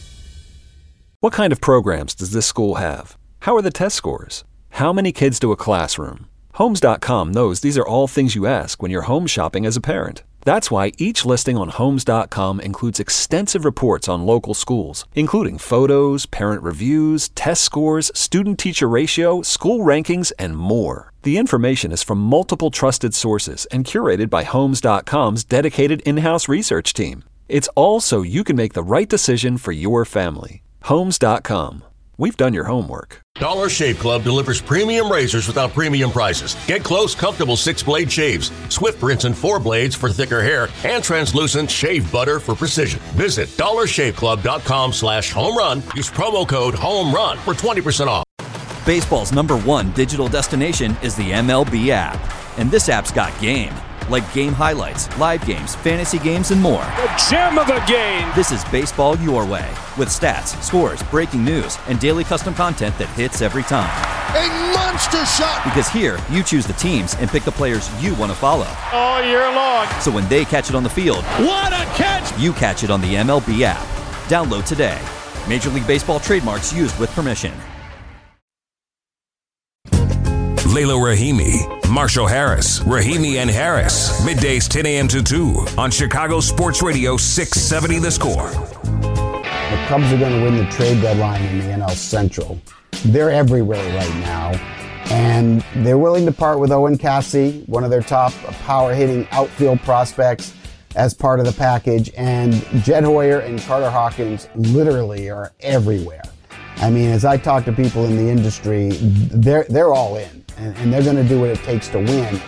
What kind of programs does this school have? How are the test scores? How many kids do a classroom? Homes dot com knows these are all things you ask when you're home shopping as a parent. That's why each listing on Homes dot com includes extensive reports on local schools, including photos, parent reviews, test scores, student-teacher ratio, school rankings, and more. The information is from multiple trusted sources and curated by Homes dot com's dedicated in-house research team. It's all so you can make the right decision for your family. Homes dot com. We've done your homework. Dollar Shave Club delivers premium razors without premium prices. Get close, comfortable six-blade shaves, swift rinse and four blades for thicker hair, and translucent shave butter for precision. Visit dollar shave club dot com slash home run. Use promo code HOMERUN for twenty percent off. Baseball's number one digital destination is the M L B app. And this app's got game. Like game highlights, live games, fantasy games, and more. The gem of the game! This is baseball your way, with stats, scores, breaking news, and daily custom content that hits every time. A monster shot! Because here, you choose the teams and pick the players you want to follow. All year long. So when they catch it on the field, what a catch! You catch it on the M L B app. Download today. Major League Baseball trademarks used with permission. Layla Rahimi, Marshall Harris, Rahimi and Harris. Middays ten a.m. to two on Chicago Sports Radio six seventy The Score. The Cubs are going to win the trade deadline in the N L Central. They're everywhere right now. And they're willing to part with Owen Cassidy, one of their top power-hitting outfield prospects, as part of the package. And Jed Hoyer and Carter Hawkins literally are everywhere. I mean, as I talk to people in the industry, they're they're all in, and, and they're going to do what it takes to win.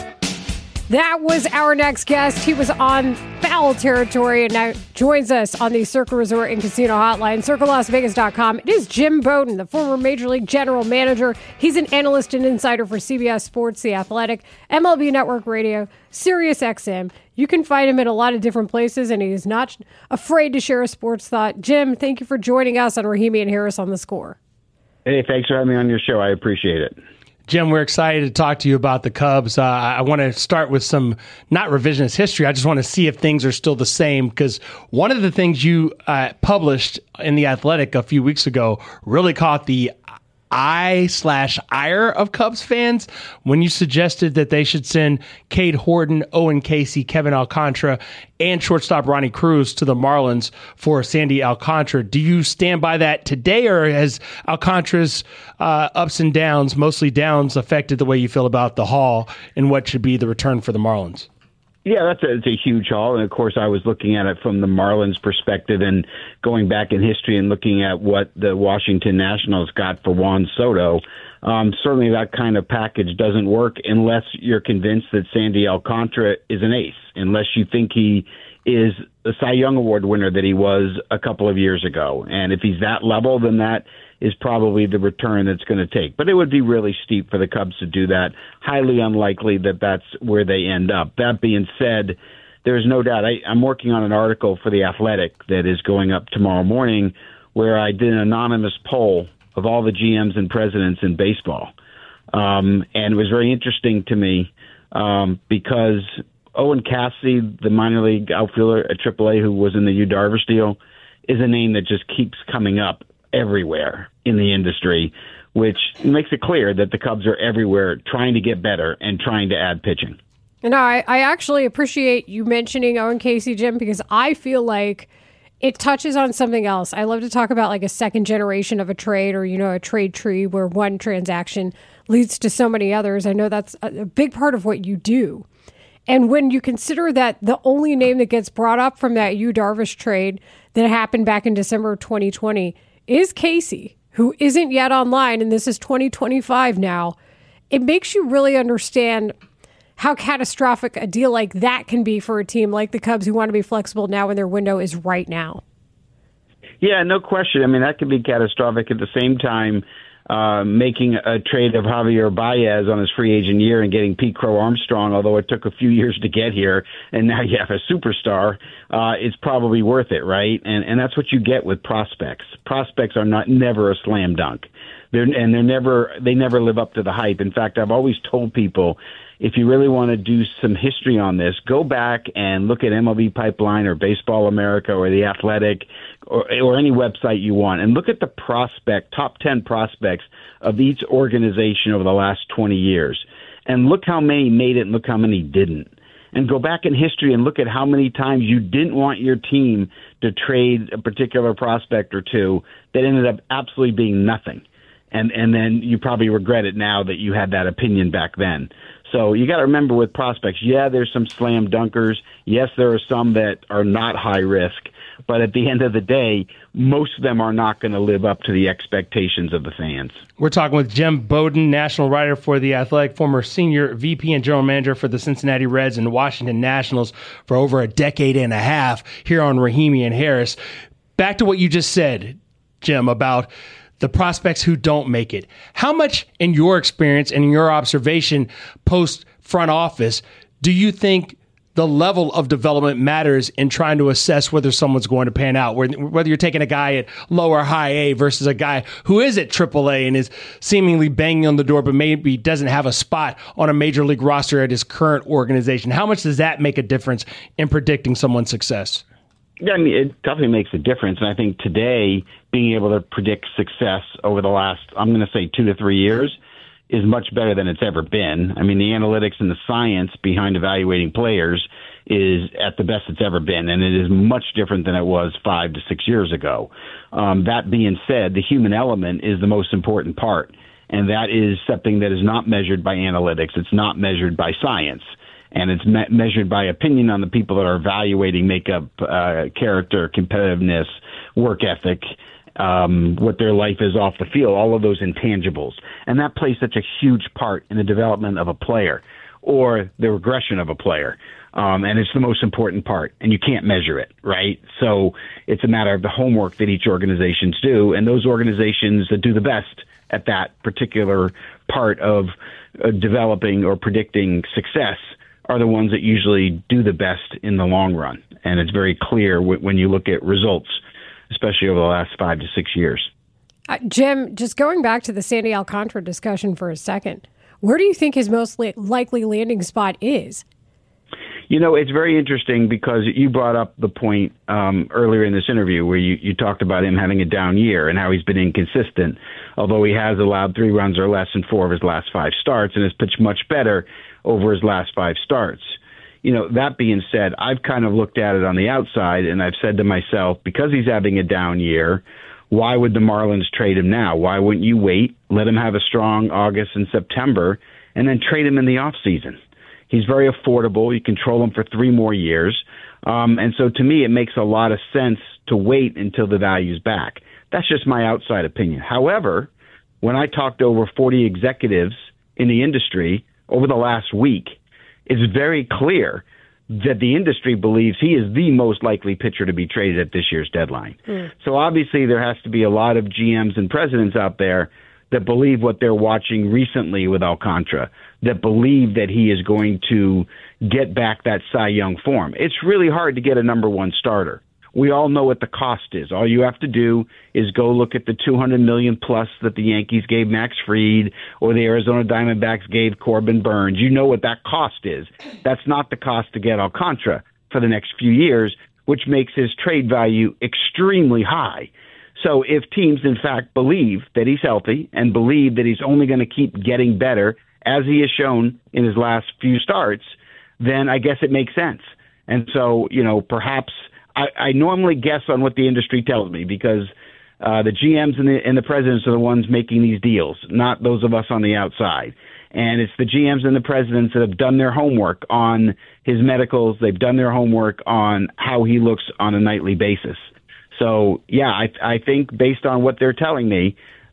That was our next guest. He was on foul territory and now joins us on the Circle Resort and Casino Hotline, circle las vegas dot com. It is Jim Bowden, the former Major League General Manager. He's an analyst and insider for C B S Sports, The Athletic, M L B Network Radio, Sirius X M. You can find him in a lot of different places, and he is not afraid to share a sports thought. Jim, thank you for joining us on Rahimi and Harris on The Score. Hey, thanks for having me on your show. I appreciate it. Jim, we're excited to talk to you about the Cubs. Uh, I want to start with some, not revisionist history. I just want to see if things are still the same, because one of the things you uh, published in The Athletic a few weeks ago really caught the eye slash ire of Cubs fans when you suggested that they should send Cade Horton, Owen Casey, Kevin Alcantara, and shortstop Ronnie Cruz to the Marlins for Sandy Alcantara. Do you stand by that today, or has Alcantara's uh, ups and downs, mostly downs, affected the way you feel about the haul and what should be the return for the Marlins? Yeah, that's a, it's a huge haul. And, of course, I was looking at it from the Marlins perspective and going back in history and looking at what the Washington Nationals got for Juan Soto. Um, certainly that kind of package doesn't work unless you're convinced that Sandy Alcantara is an ace, unless you think he is the Cy Young Award winner that he was a couple of years ago. And if he's that level, then that is probably the return that's going to take. But it would be really steep for the Cubs to do that. Highly unlikely that that's where they end up. That being said, there's no doubt. I, I'm working on an article for The Athletic that is going up tomorrow morning where I did an anonymous poll of all the G Ms and presidents in baseball. Um, and it was very interesting to me um, because Owen Cassidy, the minor league outfielder at triple A who was in the Yu Darvish deal, is a name that just keeps coming up everywhere in the industry, which makes it clear that the Cubs are everywhere trying to get better and trying to add pitching. And I, I actually appreciate you mentioning Owen Casey, Jim, because I feel like it touches on something else. I love to talk about like a second generation of a trade, or, you know, a trade tree where one transaction leads to so many others. I know that's a, a big part of what you do. And when you consider that the only name that gets brought up from that Yu Darvish trade that happened back in December of twenty twenty is Casey, who isn't yet online, and this is twenty twenty-five now, it makes you really understand how catastrophic a deal like that can be for a team like the Cubs, who want to be flexible now when their window is right now. Yeah, no question. I mean, that could be catastrophic. At the same time, uh, making a trade of Javier Baez on his free agent year and getting Pete Crow Armstrong, although it took a few years to get here, and now you have a superstar, uh, it's probably worth it, right? And and that's what you get with prospects. Prospects are not never a slam dunk. They're and they're never they never live up to the hype. In fact, I've always told people, if you really want to do some history on this, go back and look at M L B Pipeline or Baseball America or The Athletic or, or any website you want, and look at the prospect, top ten prospects of each organization over the last twenty years. And look how many made it and look how many didn't. And go back in history and look at how many times you didn't want your team to trade a particular prospect or two that ended up absolutely being nothing. And and then you probably regret it now that you had that opinion back then. So you got to remember with prospects, yeah, there's some slam dunkers. Yes, there are some that are not high risk. But at the end of the day, most of them are not going to live up to the expectations of the fans. We're talking with Jim Bowden, national writer for The Athletic, former senior V P and general manager for the Cincinnati Reds and Washington Nationals for over a decade and a half here on Rahimi and Harris. Back to what you just said, Jim, about the prospects who don't make it. How much, in your experience and in your observation post front office, do you think the level of development matters in trying to assess whether someone's going to pan out, whether you're taking a guy at low or high A versus a guy who is at triple A and is seemingly banging on the door, but maybe doesn't have a spot on a major league roster at his current organization? How much does that make a difference in predicting someone's success? Yeah, I mean, it definitely makes a difference. And I think today, being able to predict success over the last, I'm going to say two to three years, is much better than it's ever been. I mean, the analytics and the science behind evaluating players is at the best it's ever been, and it is much different than it was five to six years ago. Um, that being said, the human element is the most important part, and that is something that is not measured by analytics. It's not measured by science, and it's me- measured by opinion on the people that are evaluating makeup, uh, character, competitiveness, work ethic, um, what their life is off the field, all of those intangibles. And that plays such a huge part in the development of a player or the regression of a player. Um, and it's the most important part, and you can't measure it, right? So it's a matter of the homework that each organizations do, and those organizations that do the best at that particular part of uh, developing or predicting success are the ones that usually do the best in the long run. And it's very clear w- when you look at results, especially over the last five to six years. Uh, Jim, just going back to the Sandy Alcantara discussion for a second, where do you think his most li- likely landing spot is? You know, it's very interesting because you brought up the point um, earlier in this interview where you, you talked about him having a down year and how he's been inconsistent, although he has allowed three runs or less in four of his last five starts and has pitched much better over his last five starts. You know, that being said, I've kind of looked at it on the outside, and I've said to myself, because he's having a down year, why would the Marlins trade him now? Why wouldn't you wait, let him have a strong August and September, and then trade him in the offseason? He's very affordable. You control him for three more years. Um, and so to me, it makes a lot of sense to wait until the value's back. That's just my outside opinion. However, when I talked to over forty executives in the industry over the last week, it's very clear that the industry believes he is the most likely pitcher to be traded at this year's deadline. Mm. So obviously there has to be a lot of G Ms and presidents out there that believe what they're watching recently with Alcantara, that believe that he is going to get back that Cy Young form. It's really hard to get a number one starter. We all know what the cost is. All you have to do is go look at the two hundred million dollars plus that the Yankees gave Max Fried or the Arizona Diamondbacks gave Corbin Burns. You know what that cost is. That's not the cost to get Alcantara for the next few years, which makes his trade value extremely high. So if teams, in fact, believe that he's healthy and believe that he's only going to keep getting better, as he has shown in his last few starts, then I guess it makes sense. And so, you know, perhaps I, I normally guess on what the industry tells me because uh, the G Ms and the, and the presidents are the ones making these deals, not those of us on the outside. And it's the G Ms and the presidents that have done their homework on his medicals. They've done their homework on how he looks on a nightly basis. So, yeah, I, I think based on what they're telling me,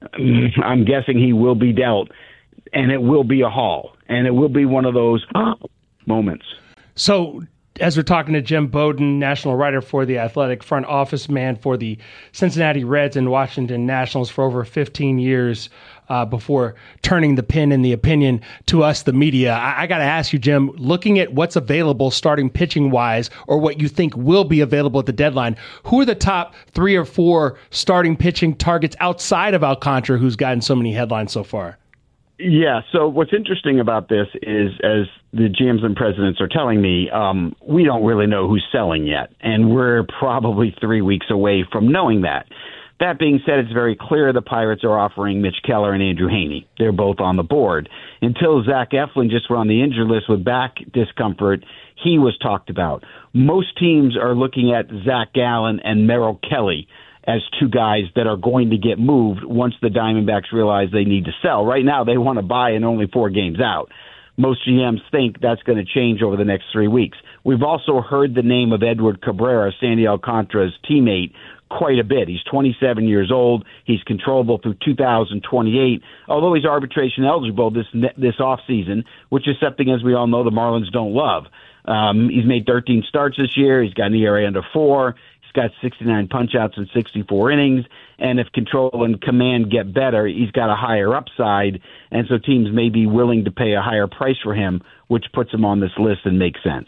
I'm guessing he will be dealt, and it will be a haul, and it will be one of those moments. So, as we're talking to Jim Bowden, national writer for The Athletic, front office man for the Cincinnati Reds and Washington Nationals for over fifteen years uh, before turning the pen in the opinion to us, the media. I, I got to ask you, Jim, looking at what's available starting pitching-wise or what you think will be available at the deadline, who are the top three or four starting pitching targets outside of Alcantara who's gotten so many headlines so far? Yeah, so what's interesting about this is, as the G Ms and presidents are telling me, um, we don't really know who's selling yet, and we're probably three weeks away from knowing that. That being said, it's very clear the Pirates are offering Mitch Keller and Andrew Heaney. They're both on the board. Until Zach Eflin just went on the injured list with back discomfort, he was talked about. Most teams are looking at Zach Gallen and Merrill Kelly as two guys that are going to get moved once the Diamondbacks realize they need to sell. Right now, they want to buy and only four games out. Most G Ms think that's going to change over the next three weeks. We've also heard the name of Edward Cabrera, Sandy Alcantara's teammate, quite a bit. He's twenty-seven years old. He's controllable through two thousand twenty-eight, although he's arbitration eligible this this offseason, which is something, as we all know, the Marlins don't love. Um, he's made thirteen starts this year. He's got an E R A under four. Got sixty-nine punch-outs in sixty-four innings, and if control and command get better, he's got a higher upside, and so teams may be willing to pay a higher price for him, which puts him on this list and makes sense.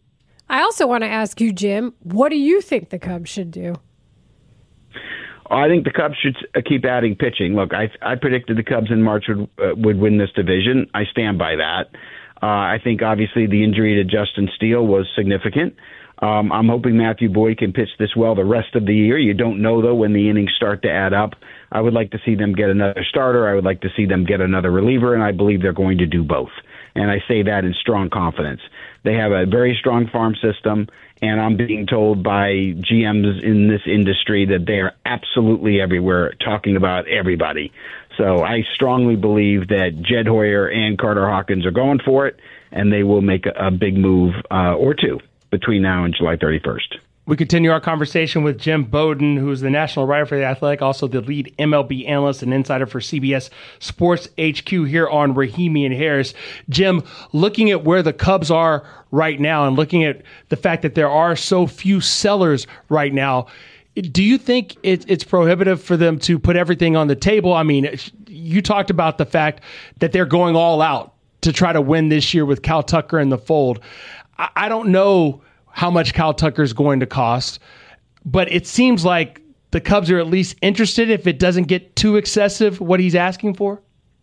I also want to ask you, Jim, what do you think the Cubs should do? I think the Cubs should keep adding pitching. Look, I, I predicted the Cubs in March would, uh, would win this division. I stand by that. Uh, I think, obviously, the injury to Justin Steele was significant. Um, I'm hoping Matthew Boyd can pitch this well the rest of the year. You don't know, though, when the innings start to add up I would like to see them get another starter. I would like to see them get another reliever, and I believe they're going to do both. And I say that in strong confidence. They have a very strong farm system, and I'm being told by G Ms in this industry that they are absolutely everywhere, talking about everybody. So I strongly believe that Jed Hoyer and Carter Hawkins are going for it, and they will make a, a big move uh, or two between now and July thirty-first. We continue our conversation with Jim Bowden, who is the national writer for The Athletic, also the lead M L B analyst and insider for C B S Sports H Q here on Rahimi and Harris. Jim, looking at where the Cubs are right now and looking at the fact that there are so few sellers right now, do you think it, it's prohibitive for them to put everything on the table? I mean, you talked about the fact that they're going all out to try to win this year with Cal Tucker in the fold. I, I don't know how much Cal Tucker is going to cost, but it seems like the Cubs are at least interested if it doesn't get too excessive, what he's asking for.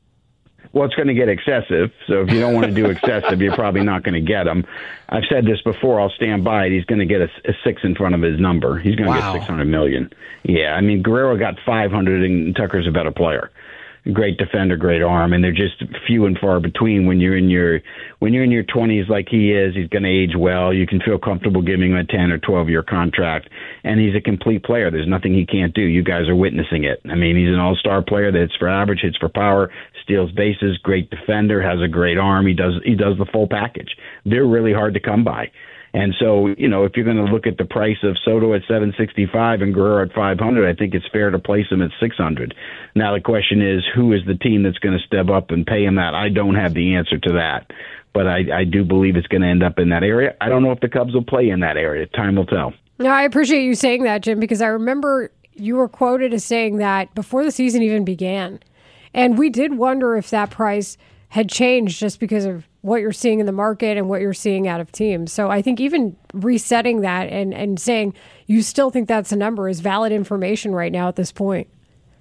Well, it's going to get excessive. So if you don't want to do excessive, you're probably not going to get him. I've said this before. I'll stand by it. He's going to get a, a six in front of his number. He's going to Wow. get six hundred million. Yeah. I mean, Guerrero got five hundred and Tucker's a better player. Great defender, great arm, and they're just few and far between when you're in your when you're in your twenties like he is. He's going to age well. You can feel comfortable giving him a ten or twelve year contract, and he's a complete player. There's nothing he can't do. You guys are witnessing it. I mean, he's an all-star player that hits for average, hits for power, steals bases, great defender, has a great arm. He does he does the full package. They're really hard to come by. And so, you know, if you're going to look at the price of Soto at seven sixty-five and Guerrero at five hundred, I think it's fair to place him at six hundred. Now, the question is, who is the team that's going to step up and pay him that? I don't have the answer to that, but I, I do believe it's going to end up in that area. I don't know if the Cubs will play in that area. Time will tell. No, I appreciate you saying that, Jim, because I remember you were quoted as saying that before the season even began. And we did wonder if that price had changed just because of what you're seeing in the market and what you're seeing out of teams. So I think even resetting that and, and saying you still think that's a number is valid information right now at this point.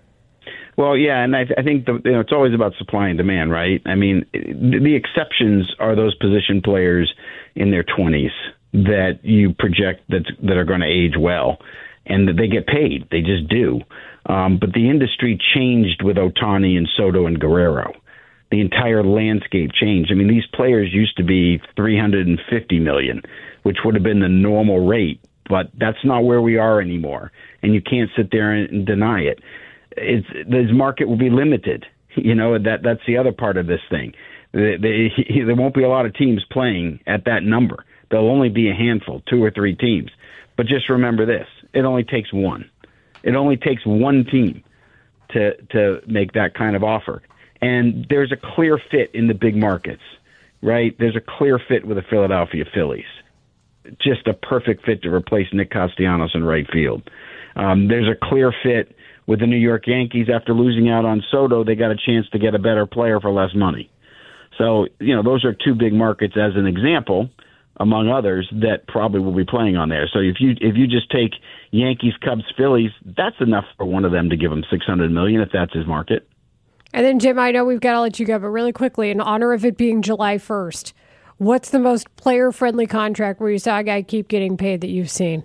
Well, yeah, and I, I think the, you know, it's always about supply and demand, right? I mean, the, the exceptions are those position players in their twenties that you project that that are going to age well, and that they get paid. They just do. Um, but the industry changed with Ohtani and Soto and Guerrero. The entire landscape changed. I mean, these players used to be three hundred fifty million, which would have been the normal rate, but that's not where we are anymore. And you can't sit there and deny it. It's this market will be limited. You know, that that's the other part of this thing. They, they, there won't be a lot of teams playing at that number. There'll only be a handful, two or three teams. But just remember this: it only takes one. It only takes one team to to make that kind of offer. And there's a clear fit in the big markets, right? There's a clear fit with the Philadelphia Phillies. Just a perfect fit to replace Nick Castellanos in right field. Um, there's a clear fit with the New York Yankees. After losing out on Soto, they got a chance to get a better player for less money. So, you know, those are two big markets as an example, among others, that probably will be playing on there. So if you if you just take Yankees, Cubs, Phillies, that's enough for one of them to give him six hundred million dollars if that's his market. And then, Jim, I know we've got to let you go, but really quickly, in honor of it being July first, what's the most player-friendly contract where you saw a guy keep getting paid that you've seen?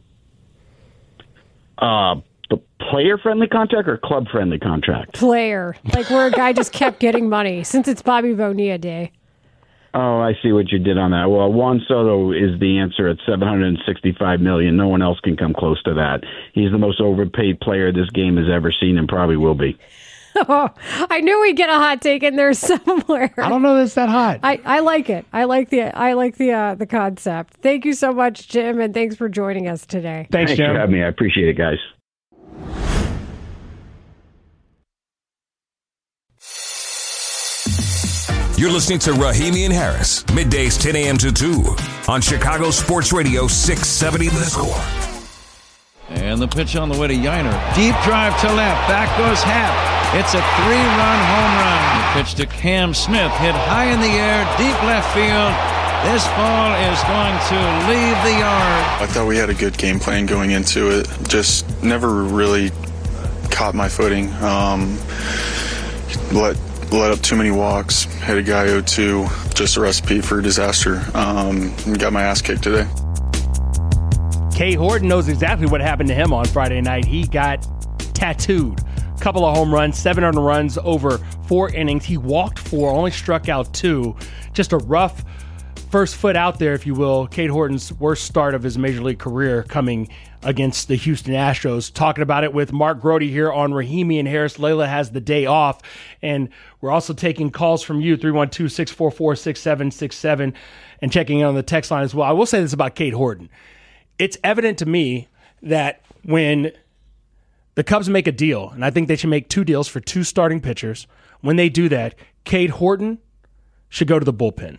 Uh, the player-friendly contract or club-friendly contract? Player. Like where a guy just kept getting money since it's Bobby Bonilla Day. Oh, I see what you did on that. Well, Juan Soto is the answer at seven hundred sixty-five million dollars. No one else can come close to that. He's the most overpaid player this game has ever seen and probably will be. Oh, I knew we'd get a hot take in there somewhere. I don't know that it's that hot. I, I like it. I like the I like the uh, the concept. Thank you so much, Jim, and thanks for joining us today. Thanks, Thanks Jim. for having me. I appreciate it, guys. You're listening to Rahimi and Harris, middays ten a.m. to two on Chicago Sports Radio six seventy The Score. And the pitch on the way to Yiner. Deep drive to left. Back goes Happ. It's a three-run home run. The pitch to Cam Smith. Hit high in the air, deep left field. This ball is going to leave the yard. I thought we had a good game plan going into it. Just never really caught my footing. Um, let let up too many walks. Had a guy oh two. Just a recipe for disaster. Um, got my ass kicked today. Kay Horton knows exactly what happened to him on Friday night. He got tattooed. couple of home runs, seven earned runs over four innings. He walked four, only struck out two. Just a rough first foot out there, if you will. Cade Horton's worst start of his Major League career coming against the Houston Astros. Talking about it with Mark Grody here on Rahimi and Harris. Layla has the day off, and we're also taking calls from you, three one two, six four four, six seven six seven, and checking in on the text line as well. I will say this about Cade Horton. It's evident to me that when the Cubs make a deal, and I think they should make two deals for two starting pitchers, when they do that, Cade Horton should go to the bullpen.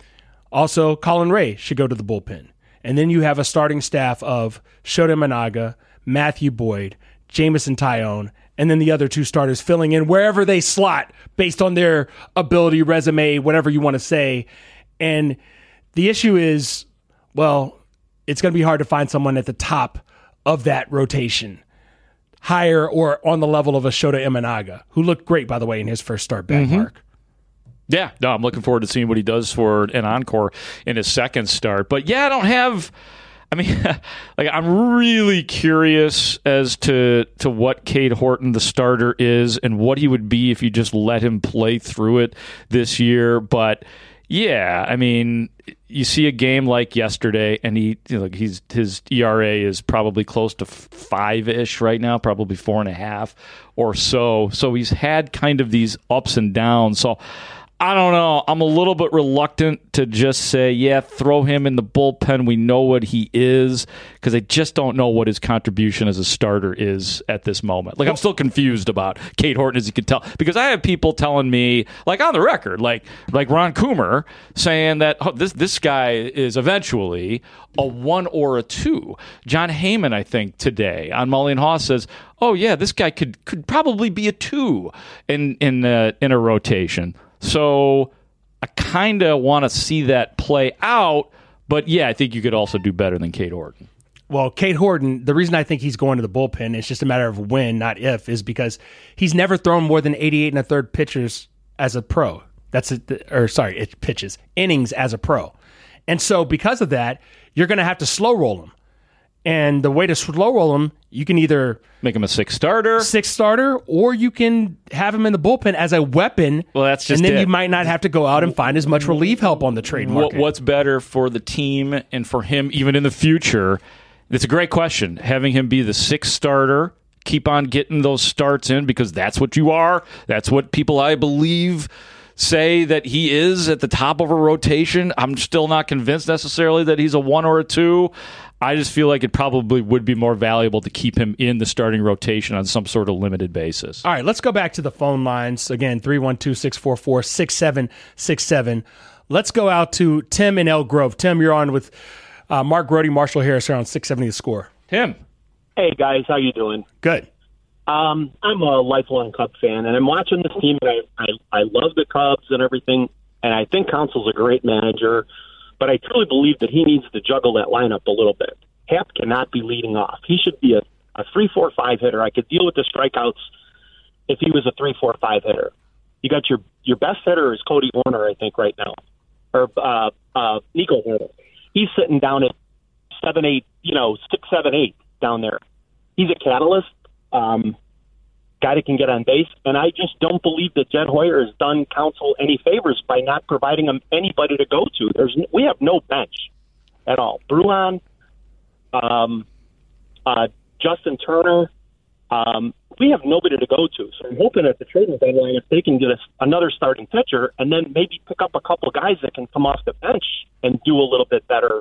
Also, Colin Ray should go to the bullpen. And then you have a starting staff of Shota Imanaga, Matthew Boyd, Jameson Taillon, and then the other two starters filling in wherever they slot based on their ability, resume, whatever you want to say. And the issue is, well, it's going to be hard to find someone at the top of that rotation, higher or on the level of a Shota Imanaga, who looked great, by the way, in his first start back, Mm-hmm. Mark. Yeah, no, I'm looking forward to seeing what he does for an encore in his second start. But yeah, I don't have. I mean, like I'm really curious as to to what Cade Horton, the starter, is and what he would be if you just let him play through it this year. But yeah, I mean, you see a game like yesterday, and he, you know, he's his E R A is probably close to five ish right now, probably four and a half or so. So he's had kind of these ups and downs. So I don't know. I'm a little bit reluctant to just say, yeah, throw him in the bullpen. We know what he is, because I just don't know what his contribution as a starter is at this moment. Like, I'm still confused about Cade Horton, as you can tell, because I have people telling me, like on the record, like like Ron Coomer, saying that oh, this this guy is eventually a one or a two. John Heyman, I think, today on Mully and Haw says, oh yeah, this guy could could probably be a two in in uh, in a rotation. So I kind of want to see that play out, but yeah, I think you could also do better than Cade Horton. Well, Cade Horton, the reason I think he's going to the bullpen, it's just a matter of when, not if, is because he's never thrown more than eighty-eight and a third pitches as a pro. That's a, or sorry, it pitches innings as a pro. And so because of that, you're going to have to slow roll him. And the way to slow roll him, you can either make him a six starter, six starter, or you can have him in the bullpen as a weapon. Well, that's just and then it. you might not have to go out and find as much relief help on the trade market. What, what's better for the team and for him, even in the future? It's a great question. Having him be the sixth starter, keep on getting those starts in, because that's what you are. That's what people, I believe, say that he is at the top of a rotation. I'm still not convinced necessarily that he's a one or a two. I just feel like it probably would be more valuable to keep him in the starting rotation on some sort of limited basis. All right, let's go back to the phone lines. Again, three one two, six four four, six seven six seven. Let's go out to Tim in Elk Grove. Tim, you're on with uh, Mark Grody, Marshall Harris here on six seventy The Score. Tim. Hey, guys. How you doing? Good. Um, I'm a lifelong Cubs fan, and I'm watching this team, and I, I, I love the Cubs and everything, and I think Counsell's a great manager. But I truly believe that he needs to juggle that lineup a little bit. Happ cannot be leading off. He should be a, a three four five hitter. I could deal with the strikeouts if he was a three four five hitter. You got your your best hitter is Cody Warner, I think, right now, or uh, uh, Nico Warner. He's sitting down at seven eight, you know, six seven eight down there. He's a catalyst, um, guy that can get on base, and I just don't believe that Jed Hoyer has done Counsell any favors by not providing him anybody to go to. There's we have no bench at all. Bruhan, um, uh, Justin Turner, um, we have nobody to go to. So I'm hoping at the trading deadline, if they can get us another starting pitcher, and then maybe pick up a couple guys that can come off the bench and do a little bit better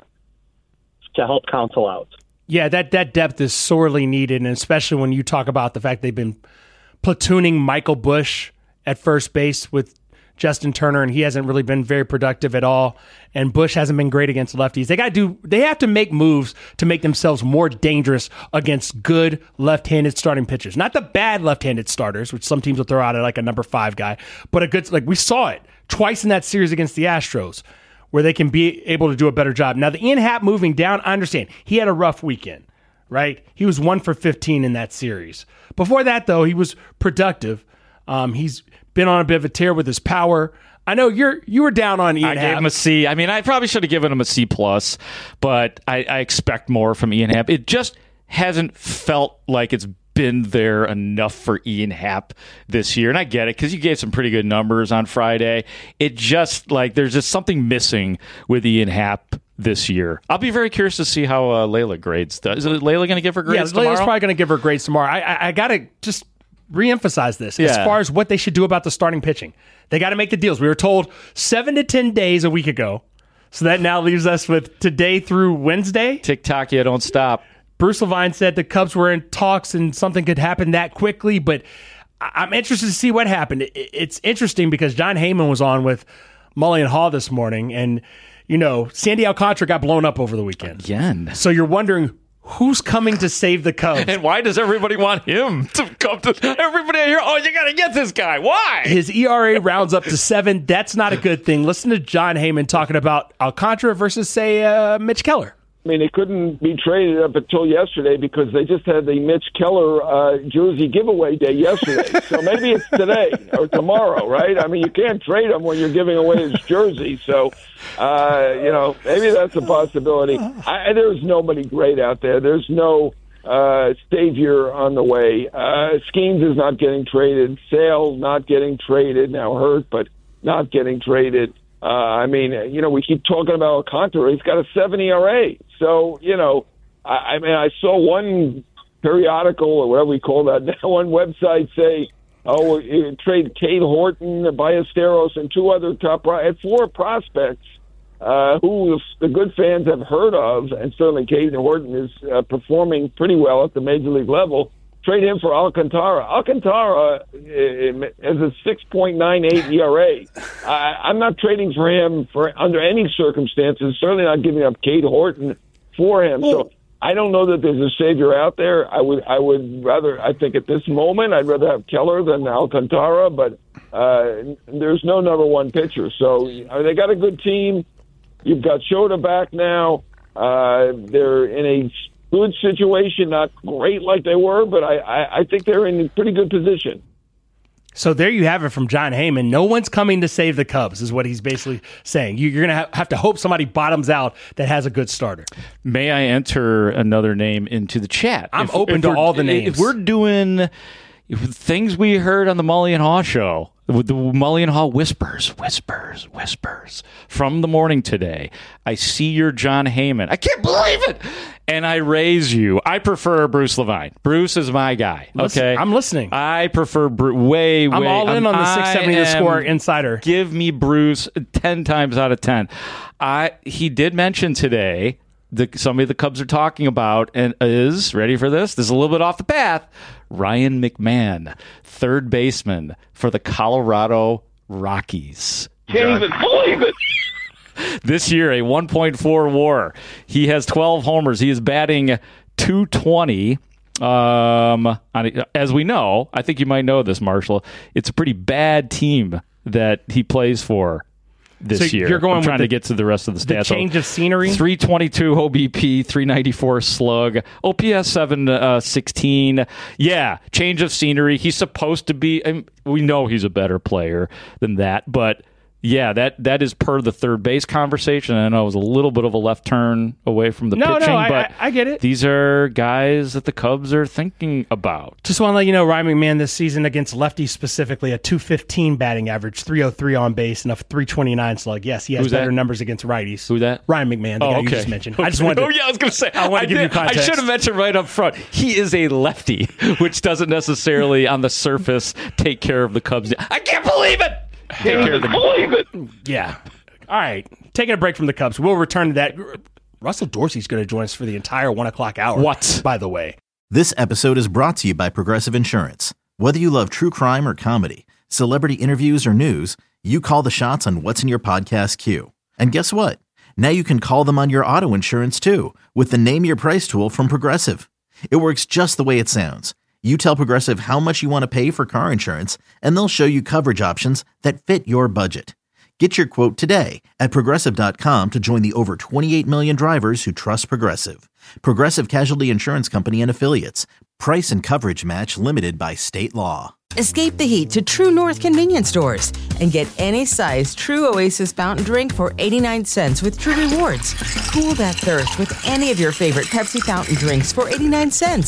to help Counsell out. Yeah, that, that depth is sorely needed, and especially when you talk about the fact they've been platooning Michael Busch at first base with Justin Turner, and he hasn't really been very productive at all. And Busch hasn't been great against lefties. They got to do. They have to make moves to make themselves more dangerous against good left-handed starting pitchers. Not the bad left-handed starters, which some teams will throw out at like a number five guy, but a good. Like we saw it twice in that series against the Astros, where they can be able to do a better job. Now the Ian Happ moving down, I understand he had a rough weekend, right? He was one for fifteen in that series. Before that, though, he was productive. Um, he's been on a bit of a tear with his power. I know you're you were down on Ian I Happ. gave him a C. I mean, I probably should have given him a C plus, but I, I expect more from Ian Happ. It just hasn't felt like it's been there enough for Ian Happ this year. And I get it because you gave some pretty good numbers on Friday. It just like there's just something missing with Ian Happ this year. I'll be very curious to see how uh, Layla grades. Is Layla going to give her grades yeah, tomorrow? Layla's probably going to give her grades tomorrow. I, I, I got to just reemphasize this Yeah. as far as what they should do about the starting pitching. They got to make the deals. We were told seven to ten days a week ago. So that now leaves us with today through Wednesday. Tick-tock, yeah, don't stop. Bruce Levine said the Cubs were in talks and something could happen that quickly, but I- I'm interested to see what happened. It- It's interesting because John Heyman was on with Mully and Haw this morning, and, you know, Sandy Alcantara got blown up over the weekend. Again. So you're wondering who's coming to save the Cubs. And why does everybody want him to come to everybody here? Oh, you got to get this guy. Why? His E R A rounds up to seven. That's not a good thing. Listen to John Heyman talking about Alcantara versus, say, uh, Mitch Keller. I mean, it couldn't be traded up until yesterday because they just had the Mitch Keller uh, jersey giveaway day yesterday. So maybe it's today or tomorrow, right? I mean, you can't trade him when you're giving away his jersey. So, uh, you know, maybe that's a possibility. I, there's nobody great out there. There's no uh, savior on the way. Uh, Skeens is not getting traded. Sale not getting traded. Now hurt, but not getting traded. Uh, I mean, you know, we keep talking about Alcantara. He's got a seven E R A. So, you know, I, I mean, I saw one periodical or whatever we call that now, one website say, oh, you trade Cade Horton, Ballesteros, and two other top pro- four prospects uh, who the good fans have heard of, and certainly Cade Horton is uh, performing pretty well at the major league level. Trade him for Alcantara. Alcantara uh, has a six point nine eight E R A. I, I'm not trading for him for under any circumstances. Certainly not giving up Cade Horton for him. So I don't know that there's a savior out there. I would, I would rather. I think at this moment, I'd rather have Keller than Alcantara. But uh, there's no number one pitcher. So uh, they got a good team. You've got Shota back now. Uh, they're in a good situation, not great like they were, but I, I, I think they're in a pretty good position. So there you have it from John Heyman. No one's coming to save the Cubs is what he's basically saying. You, you're going to have to hope somebody bottoms out that has a good starter. May I enter another name into the chat? I'm If- open if to we're- all the names. If we're doing things we heard on the Mully and Haw show, with the Mully and Haw whispers, whispers, whispers from the morning today, I see your John Heyman. I can't believe it. And I raise you. I prefer Bruce Levine. Bruce is my guy. Listen, Okay, I'm listening. I prefer Bruce. Way, way. I'm all in on the six seventy The Score insider. Give me Bruce ten times out of ten. I he did mention today the somebody the Cubs are talking about and is ready for this. This is a little bit off the path. Ryan McMahon, third baseman for the Colorado Rockies. Can't even believe it. This year, a one point four WAR. He has twelve homers. He is batting two twenty. Um, on, as we know, I think you might know this, Marshall. It's a pretty bad team that he plays for this So year. you're going I'm with trying the- to get to the rest of the the stats. change of scenery? three twenty-two O B P, three ninety-four slug, O P S seven sixteen. Yeah, change of scenery. He's supposed to be, and we know he's a better player than that, but yeah, that, that is per the third base conversation. I know it was a little bit of a left turn away from the No, no, pitching, I- but I- I get it. These are guys that the Cubs are thinking about. Just want to let you know, Ryan McMahon this season against lefties specifically, a two fifteen batting average, three oh three on base, and a three twenty-nine slug. Yes, he has Who's better that? numbers against righties. Who's that? Ryan McMahon, the Oh, guy okay. you just mentioned. I just wanted to, oh, yeah, I was going to say. I want to give did- you context. I should have mentioned right up front. He is a lefty, which doesn't necessarily on the surface take care of the Cubs. I can't believe it. Take care of the believe it. Yeah. All right. Taking a break from the Cubs. We'll return to that. Russell Dorsey's going to join us for the entire one o'clock hour. What? By the way. This episode is brought to you by Progressive Insurance. Whether you love true crime or comedy, celebrity interviews or news, you call the shots on what's in your podcast queue. And guess what? Now you can call them on your auto insurance too with the Name Your Price tool from Progressive. It works just the way it sounds. You tell Progressive how much you want to pay for car insurance, and they'll show you coverage options that fit your budget. Get your quote today at Progressive dot com to join the over twenty-eight million drivers who trust Progressive. Progressive Casualty Insurance Company and Affiliates. Price and coverage match limited by state law. Escape the heat to True North convenience stores and get any size True Oasis fountain drink for eighty-nine cents with True Rewards. Cool that thirst with any of your favorite Pepsi fountain drinks for eighty-nine cents.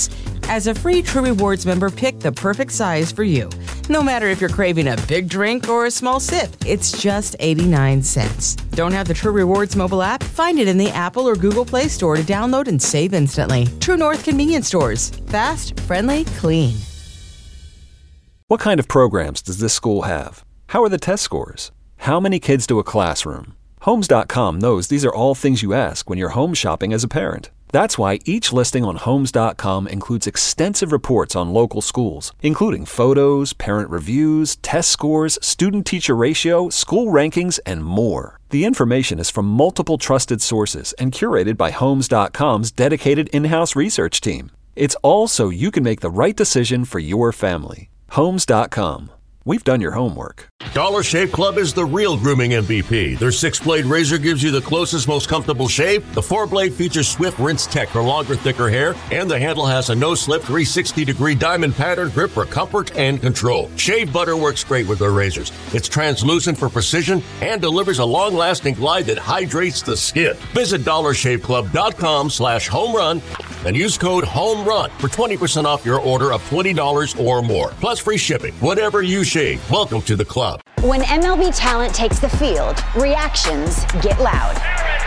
As a free True Rewards member, pick the perfect size for you. No matter if you're craving a big drink or a small sip, it's just eighty-nine cents. Don't have the True Rewards mobile app? Find it in the Apple or Google Play Store to download and save instantly. True North Convenience Stores. Fast, friendly, clean. What kind of programs does this school have? How are the test scores? How many kids do a classroom? Homes dot com knows these are all things you ask when you're home shopping as a parent. That's why each listing on Homes dot com includes extensive reports on local schools, including photos, parent reviews, test scores, student-teacher ratio, school rankings, and more. The information is from multiple trusted sources and curated by Homes dot com's dedicated in-house research team. It's all so you can make the right decision for your family. Homes dot com. We've done your homework. Dollar Shave Club is the real grooming M V P. Their six-blade razor gives you the closest, most comfortable shave. The four-blade features Swift Rinse Tech for longer, thicker hair. And the handle has a no-slip three sixty degree diamond pattern grip for comfort and control. Shave butter works great with their razors. It's translucent for precision and delivers a long-lasting glide that hydrates the skin. Visit dollar shave club dot com slash home run and use code HOMERUN for twenty percent off your order of twenty dollars or more. Plus free shipping. Whatever you shave, welcome to the club. When M L B talent takes the field, reactions get loud.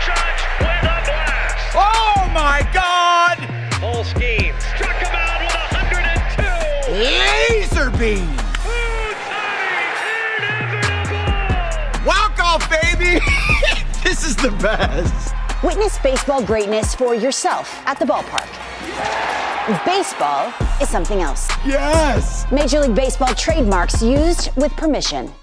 Oh my God! Full scheme. Struck him out with one hundred two. Laser beam. Walk off, baby. This is the best. Witness baseball greatness for yourself at the ballpark. Baseball is something else. Yes! Major League Baseball trademarks used with permission.